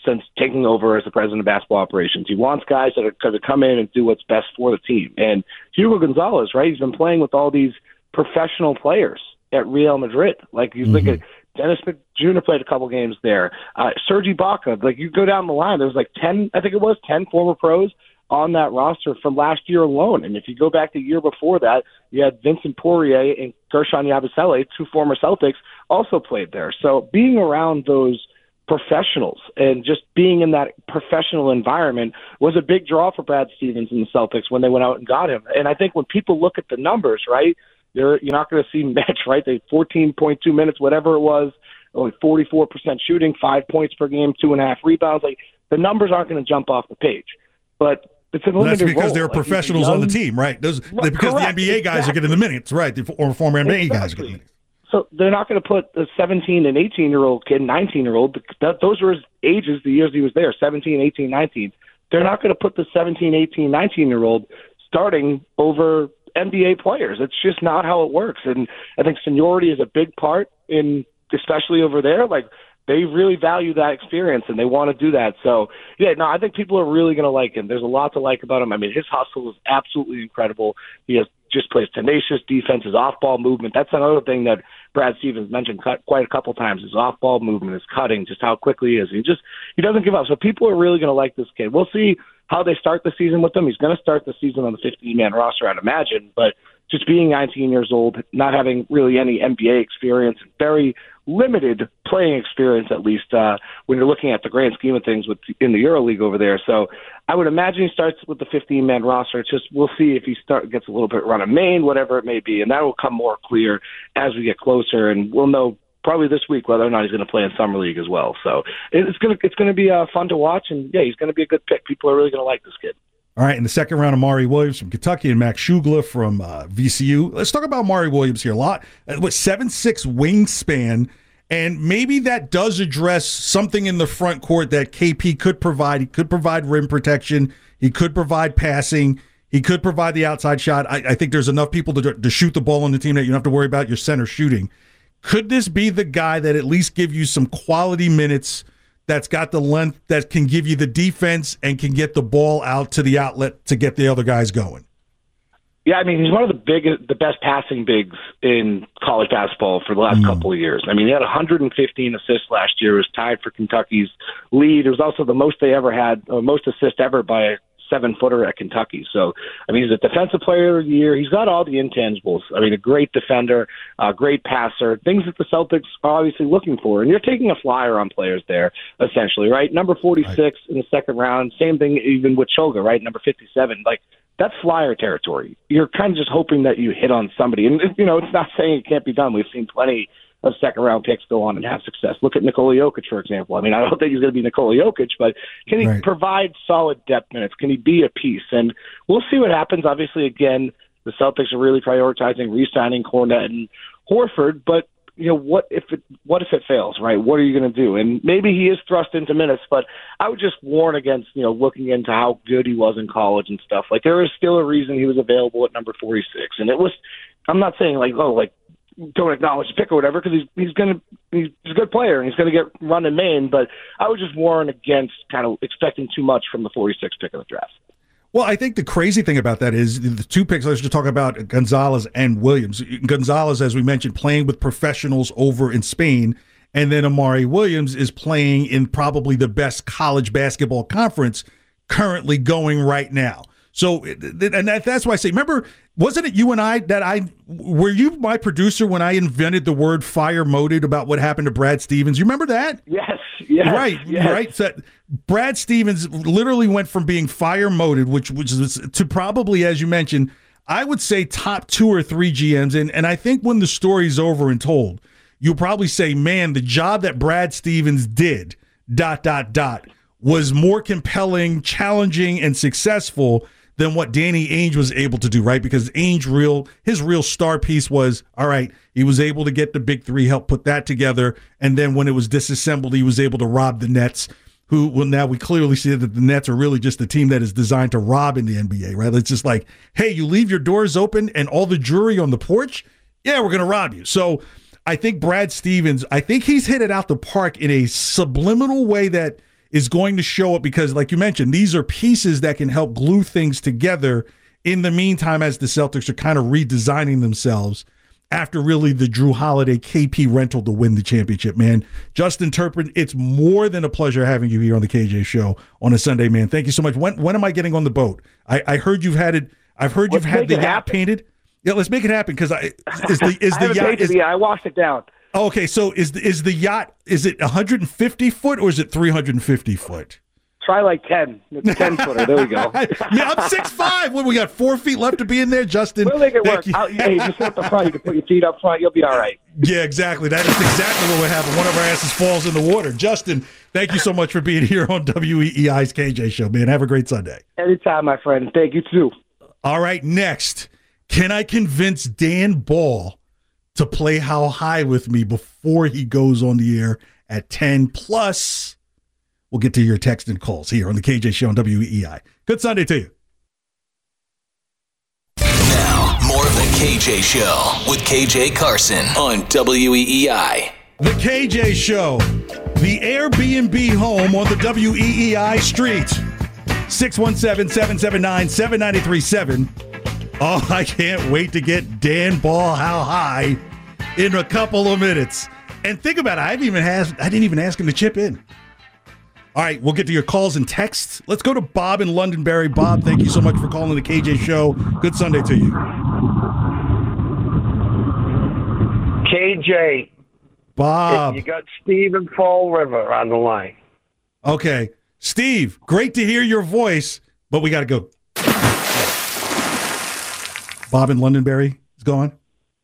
since taking over as the president of basketball operations. He wants guys that are going to come in and do what's best for the team. And Hugo Gonzalez, right, he's been playing with all these professional players at Real Madrid. Like, you look at Dennis Jr. played a couple games there. Serge Ibaka, like, you go down the line, there was like 10 former pros on that roster from last year alone. And if you go back the year before that, you had Vincent Poirier and Gershon Yabusele, 2 former Celtics, also played there. So being around those professionals and just being in that professional environment was a big draw for Brad Stevens and the Celtics when they went out and got him. And I think when people look at the numbers, right, you're not going to see Mitch, right? They 14.2 minutes, whatever it was, only 44% shooting, 5 points per game, 2.5 rebounds. Like, the numbers aren't going to jump off the page. But it's a limited that's because role. there are professionals on the team, right? Because correct, the NBA guys are getting the minutes, right? Or former NBA guys are getting the minutes. So they're not going to put the 17 and 18-year-old kid, 19-year-old, those were his ages the years he was there, 17, 18, 19. They're not going to put the 17, 18, 19-year-old starting over NBA players. It's just not how it works. And I think seniority is a big part in, especially over there. Like, they really value that experience and they want to do that. So, yeah, no, I think people are really going to like him. There's a lot to like about him. I mean, his hustle is absolutely incredible. He just plays tenacious defense, his off-ball movement. That's another thing that Brad Stevens mentioned quite a couple times. His off-ball movement, his cutting, just how quickly he is. He doesn't give up. So people are really going to like this kid. We'll see how they start the season with him. He's going to start the season on the 15-man roster, I'd imagine. But just being 19 years old, not having really any NBA experience, very limited playing experience, at least when you're looking at the grand scheme of things in the EuroLeague over there. So I would imagine he starts with the 15-man roster. It's just, we'll see if he gets a little bit run of main, whatever it may be, and that will come more clear as we get closer, and we'll know probably this week whether or not he's going to play in Summer League as well. So it's going to be fun to watch, and yeah, he's going to be a good pick. People are really going to like this kid. All right, in the second round, Amari Williams from Kentucky and Max Shugla from VCU. Let's talk about Amari Williams here a lot. With 7'6" wingspan, and maybe that does address something in the front court that KP could provide. He could provide rim protection. He could provide passing. He could provide the outside shot. I think there's enough people to shoot the ball on the team that you don't have to worry about your center shooting. Could this be the guy that at least give you some quality minutes, that's got the length, that can give you the defense and can get the ball out to the outlet to get the other guys going? Yeah, I mean, he's one of the best passing bigs in college basketball for the last couple of years. I mean, he had 115 assists last year. It was tied for Kentucky's lead. It was also the most they ever had, most assists ever by a 7-footer at Kentucky. So, I mean, he's a defensive player of the year. He's got all the intangibles. I mean, a great defender, a great passer, things that the Celtics are obviously looking for. And you're taking a flyer on players there, essentially, right? Number 46 in the second round. Same thing even with Choga, right? Number 57. Like, that's flyer territory. You're kind of just hoping that you hit on somebody. And, you know, it's not saying it can't be done. We've seen plenty of second-round picks go on and have success. Look at Nikola Jokic, for example. I mean, I don't think he's going to be Nikola Jokic, but can he provide solid depth minutes? Can he be a piece? And we'll see what happens. Obviously, again, the Celtics are really prioritizing re-signing Kornet and Horford, but you know, what if it fails, right? What are you going to do? And maybe he is thrust into minutes, but I would just warn against, you know, looking into how good he was in college and stuff. Like, there is still a reason he was available at number 46. And it was, I'm not saying like, oh, like, don't acknowledge the pick or whatever, because he's a good player and he's going to get run in main, but I would just warn against kind of expecting too much from the 46th pick of the draft. Well, I think the crazy thing about that is the two picks, let's just talk about Gonzalez and Williams. Gonzalez, as we mentioned, playing with professionals over in Spain, and then Amari Williams is playing in probably the best college basketball conference currently going right now. So, and that's why I say, remember, wasn't it you and I were you my producer when I invented the word fire moded about what happened to Brad Stevens? You remember that? Yes. Right. So Brad Stevens literally went from being fire moded, which is to probably, as you mentioned, I would say top 2 or 3 GMs. And I think when the story's over and told, you'll probably say, man, the job that Brad Stevens did, ... was more compelling, challenging, and successful than what Danny Ainge was able to do, right? Because his real star piece was, all right, he was able to get the big three, help put that together, and then when it was disassembled, he was able to rob the Nets, who, well, now we clearly see that the Nets are really just a team that is designed to rob in the NBA, right? It's just like, hey, you leave your doors open and all the jewelry on the porch? Yeah, we're going to rob you. So I think Brad Stevens, I think he's hit it out the park in a subliminal way that is going to show up because, like you mentioned, these are pieces that can help glue things together in the meantime as the Celtics are kind of redesigning themselves after really the Drew Holiday KP rental to win the championship, man. Justin Turpin, it's more than a pleasure having you here on the KJ Show on a Sunday, man. Thank you so much. When am I getting on the boat? I heard you've had it. I've heard you've had the yacht painted. Yeah, let's make it happen because I washed it down. Okay, so is the yacht, is it 150 foot or is it 350 foot? Try like 10. It's 10-footer. There we go. Yeah, I'm 6'5". What, we got 4 feet left to be in there, Justin? We'll make it work. Hey, just sit up the front. You can put your feet up front. You'll be all right. Yeah, exactly. That is exactly what would happen. One of our asses falls in the water. Justin, thank you so much for being here on WEEI's KJ Show, man. Have a great Sunday. Anytime, my friend. Thank you, too. All right, next. Can I convince Dan Ball to play How High with me before he goes on the air at 10 plus? We'll get to your text and calls here on the KJ Show on WEEI. Good Sunday to you. Now, more of the KJ Show with KJ Carson on WEEI. The KJ Show, the Airbnb home on the WEEI street. 617-779-7937. Oh, I can't wait to get Dan Ball How High in a couple of minutes. And think about it, I didn't even ask him to chip in. All right, we'll get to your calls and texts. Let's go to Bob in Londonderry. Bob, thank you so much for calling the KJ Show. Good Sunday to you. KJ. Bob. You got Steve in Fall River on the line. Okay. Steve, great to hear your voice, but we got to go. Bob in Londonderry is gone.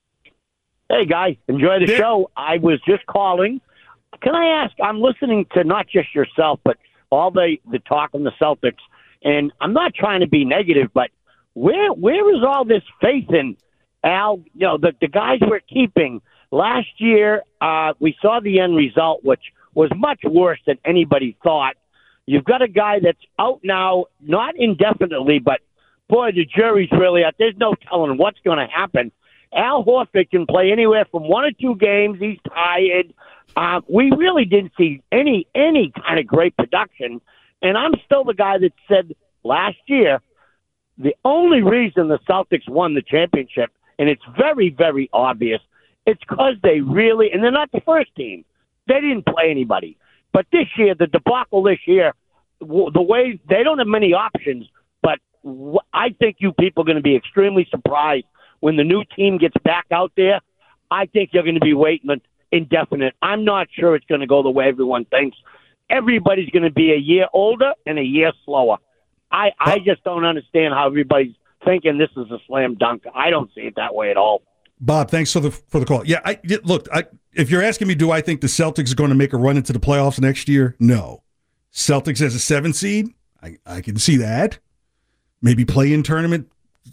Hey, guy, enjoy the show. I was just calling. Can I ask, I'm listening to not just yourself, but all the talk on the Celtics, and I'm not trying to be negative, but where is all this faith in Al? You know, the guys we're keeping. Last year, we saw the end result, which was much worse than anybody thought. You've got a guy that's out now, not indefinitely, but, boy, the jury's really out. There's no telling what's going to happen. Al Horford can play anywhere from 1 or 2 games. He's tired. We really didn't see any kind of great production. And I'm still the guy that said last year, the only reason the Celtics won the championship, and it's very, very obvious, it's because they really, and they're not the first team. They didn't play anybody. But this year, the debacle this year, the way they don't have many options, but I think you people are going to be extremely surprised when the new team gets back out there. I think you're going to be waiting indefinite. I'm not sure it's going to go the way everyone thinks. Everybody's going to be a year older and a year slower. I just don't understand how everybody's thinking this is a slam dunk. I don't see it that way at all. Bob, thanks for the call. Yeah, look, if you're asking me, do I think the Celtics are going to make a run into the playoffs next year? No. Celtics as a 7 seed? I can see that. Maybe play-in tournament?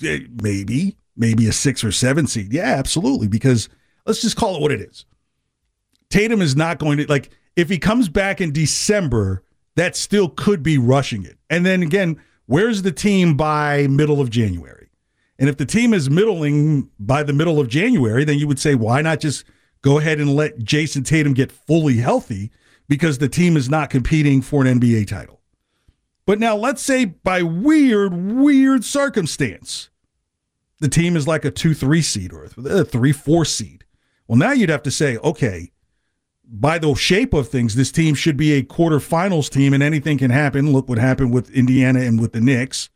Maybe a 6 or 7 seed. Yeah, absolutely, because let's just call it what it is. Tatum is not going to, like, if he comes back in December, that still could be rushing it. And then again, where's the team by middle of January? And if the team is middling by the middle of January, then you would say, why not just go ahead and let Jason Tatum get fully healthy because the team is not competing for an NBA title. But now let's say by weird circumstance, the team is like a 2-3 seed or a 3-4 seed. Well, now you'd have to say, okay, by the shape of things, this team should be a quarterfinals team and anything can happen. Look what happened with Indiana and with the Knicks.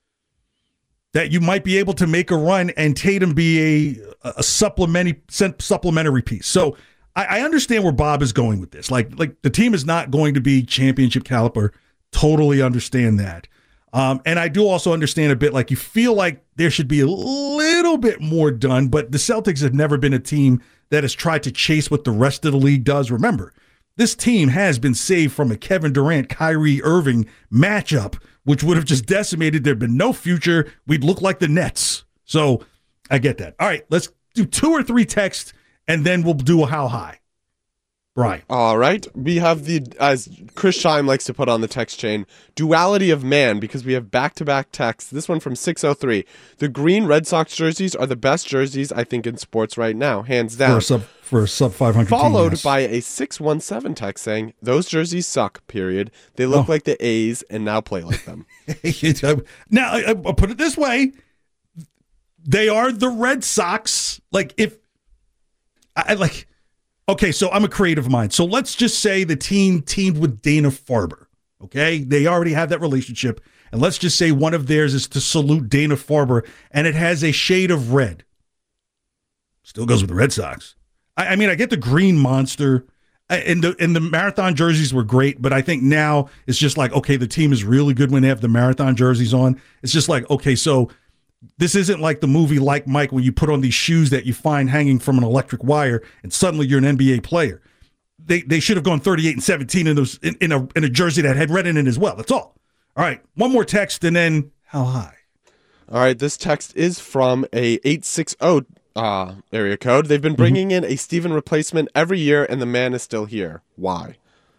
That you might be able to make a run and Tatum be a supplementary piece. So I understand where Bob is going with this. Like the team is not going to be championship caliber. Totally understand that. And I do also understand a bit, like you feel like there should be a little bit more done, but the Celtics have never been a team that has tried to chase what the rest of the league does. Remember, this team has been saved from a Kevin Durant, Kyrie Irving matchup, which would have just decimated. There'd been no future. We'd look like the Nets. So I get that. All right, let's do 2 or 3 texts, and then we'll do a how high. Brian. All right. We have as Chris Scheim likes to put on the text chain, duality of man, because we have back-to-back texts. This one from 603. The green Red Sox jerseys are the best jerseys, I think, in sports right now, hands down. For a sub 500 Followed team, yes. by a 617 text saying, those jerseys suck, period. They look like the A's and now play like them. Now, I'll put it this way. They are the Red Sox. Okay, so I'm a creative mind. So let's just say the team teamed with Dana-Farber. Okay? They already have that relationship. And let's just say one of theirs is to salute Dana-Farber, and it has a shade of red. Still goes with the Red Sox. I mean, I get the green monster, and the marathon jerseys were great, but I think now it's just like, okay, the team is really good when they have the marathon jerseys on. It's just like, okay, so this isn't like the movie Like Mike where you put on these shoes that you find hanging from an electric wire and suddenly you're an NBA player. They should have gone 38-17 in those in a jersey that had red in it as well. That's all. All right, one more text and then how high? All right, this text is from a 860 area code. They've been bringing in a Steven replacement every year, and the man is still here. Why?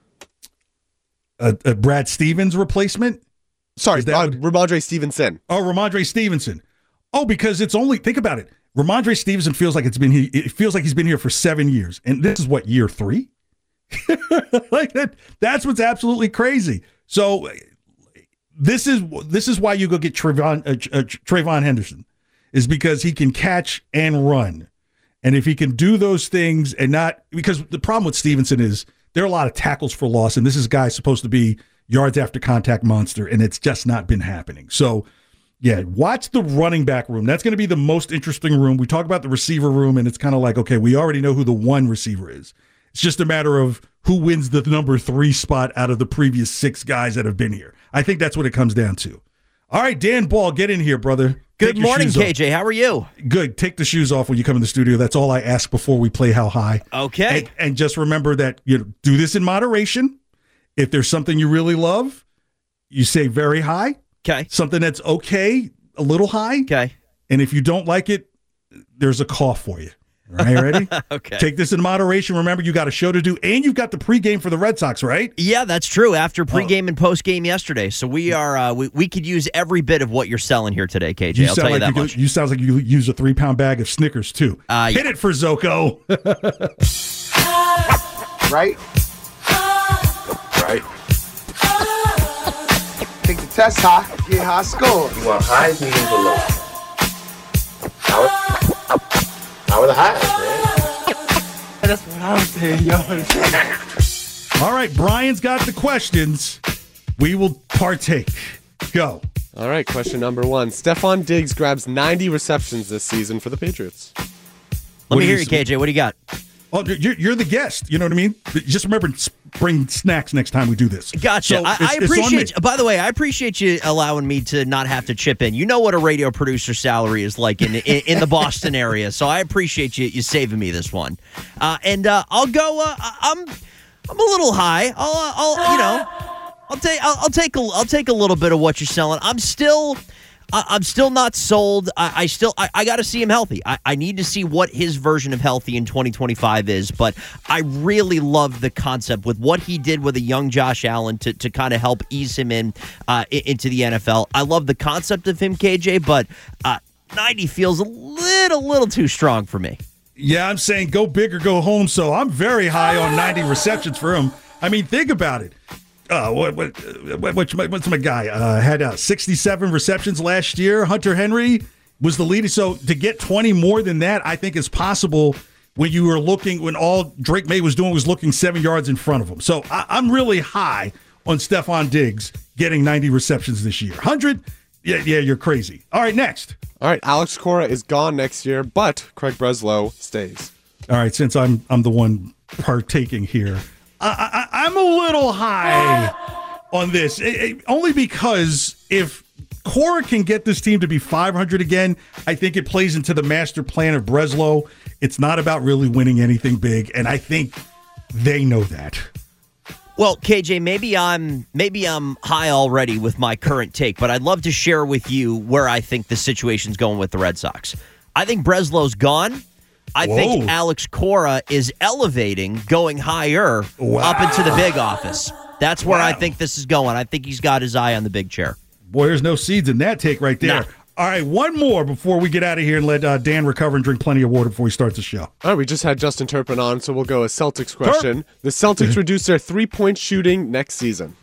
A Brad Stevens replacement? Sorry, Ramondre Stevenson. Oh, Ramondre Stevenson. Oh, because it's only, think about it. Ramondre Stevenson feels like it feels like he's been here for 7 years, and this is what, year 3? Like that. That's what's absolutely crazy. So this is why you go get Trayvon Henderson. Is because he can catch and run. And if he can do those things and not, because the problem with Stevenson is there are a lot of tackles for loss, and this is a guy supposed to be yards after contact monster, and it's just not been happening. So, yeah, watch the running back room. That's going to be the most interesting room. We talk about the receiver room, and it's kind of like, okay, we already know who the one receiver is. It's just a matter of who wins the number 3 spot out of the previous 6 guys that have been here. I think that's what it comes down to. All right, Dan Ball, get in here, brother. Good morning, KJ. How are you? Good. Take the shoes off when you come in the studio. That's all I ask before we play How High. Okay. And just remember that do this in moderation. If there's something you really love, you say very high. Okay. Something that's okay, a little high. Okay. And if you don't like it, there's a cough for you. All right, ready? Okay. Take this in moderation. Remember, you got a show to do, and you've got the pregame for the Red Sox, right? Yeah, that's true. After pregame and postgame yesterday, so we are we could use every bit of what you're selling here today, KJ. I'll tell you that much. You sound like you use a 3-pound bag of Snickers too. Hit it for Zoko. Right? Right. Take the test high, get high scores. You want highs, mediums, or lows? How are the highs, man? That's what I'm saying, yo. All right, Brian's got the questions. We will partake. Go. All right, question number 1. Stephon Diggs grabs 90 receptions this season for the Patriots. Let me hear you, KJ. What do you got? Oh, you're the guest. You know what I mean? Just remember, bring snacks next time we do this. Gotcha. So I appreciate. By the way, I appreciate you allowing me to not have to chip in. You know what a radio producer salary is like in the Boston area, so I appreciate you saving me this one. And I'll go. I'm a little high. I'll take a little bit of what you're selling. I'm still not sold. I got to see him healthy. I need to see what his version of healthy in 2025 is, but I really love the concept with what he did with a young Josh Allen to kind of help ease him into the NFL. I love the concept of him, KJ, but 90 feels a little too strong for me. Yeah, I'm saying go big or go home, so I'm very high on 90 receptions for him. I mean, think about it. What's my guy? Had 67 receptions last year. Hunter Henry was the leader. So to get 20 more than that, I think is possible when all Drake May was doing was looking 7 yards in front of him. So I'm really high on Stephon Diggs getting 90 receptions this year. 100, yeah, you're crazy. All right, next. All right, Alex Cora is gone next year, but Craig Breslow stays. All right, since I'm the one partaking here, I'm a little high on this, only because if Cora can get this team to be 500 again, I think it plays into the master plan of Breslow. It's not about really winning anything big, and I think they know that. Well, KJ, maybe I'm high already with my current take, but I'd love to share with you where I think the situation's going with the Red Sox. I think Breslow's gone. I think Alex Cora is elevating, going higher up into the big office. That's where I think this is going. I think he's got his eye on the big chair. Boy, there's no seeds in that take right there. Nah. All right, one more before we get out of here and let Dan recover and drink plenty of water before we start the show. All right, we just had Justin Turpin on, so we'll go a Celtics question. The Celtics reduce their three-point shooting next season.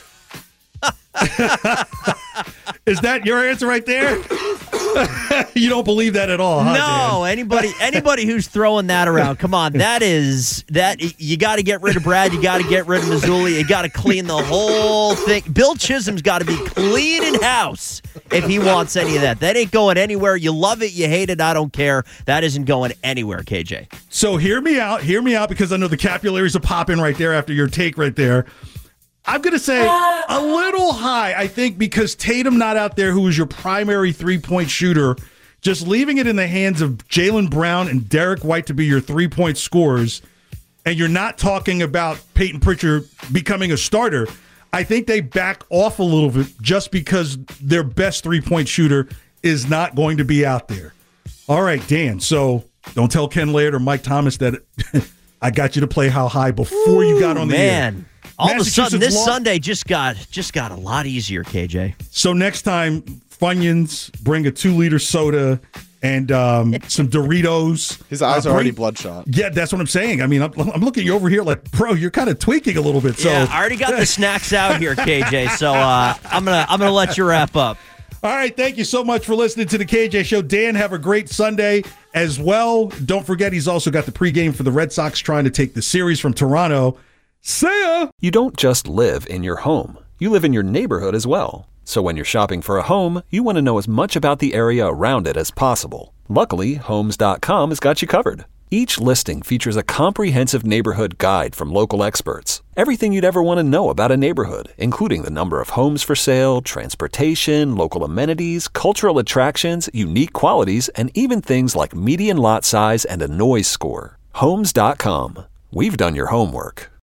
Is that your answer right there? You don't believe that at all, huh, No, Dan? anybody who's throwing that around, come on, that you got to get rid of Brad, you got to get rid of Mazzulla, you got to clean the whole thing. Bill Chisholm's got to be cleaning house if he wants any of that. That ain't going anywhere. You love it, you hate it, I don't care. That isn't going anywhere, KJ. So hear me out, because I know the capillaries are popping right there after your take right there. I'm going to say a little high, I think, because Tatum not out there, who is your primary three-point shooter, just leaving it in the hands of Jaylen Brown and Derek White to be your three-point scorers, and you're not talking about Peyton Pritchard becoming a starter, I think they back off a little bit just because their best three-point shooter is not going to be out there. All right, Dan, so don't tell Ken Laird or Mike Thomas that I got you to play how high before you got on the air. All of a sudden, this Sunday just got a lot easier, KJ. So next time, Funyuns, bring a 2-liter soda and some Doritos. His eyes are already bloodshot. Yeah, that's what I'm saying. I mean, I'm looking over here like, bro, you're kind of tweaking a little bit. So yeah, I already got the snacks out here, KJ. So I'm gonna let you wrap up. All right, thank you so much for listening to the KJ Show. Dan, have a great Sunday as well. Don't forget, he's also got the pregame for the Red Sox trying to take the series from Toronto. See ya! You don't just live in your home. You live in your neighborhood as well. So when you're shopping for a home, you want to know as much about the area around it as possible. Luckily, Homes.com has got you covered. Each listing features a comprehensive neighborhood guide from local experts. Everything you'd ever want to know about a neighborhood, including the number of homes for sale, transportation, local amenities, cultural attractions, unique qualities, and even things like median lot size and a noise score. Homes.com. We've done your homework.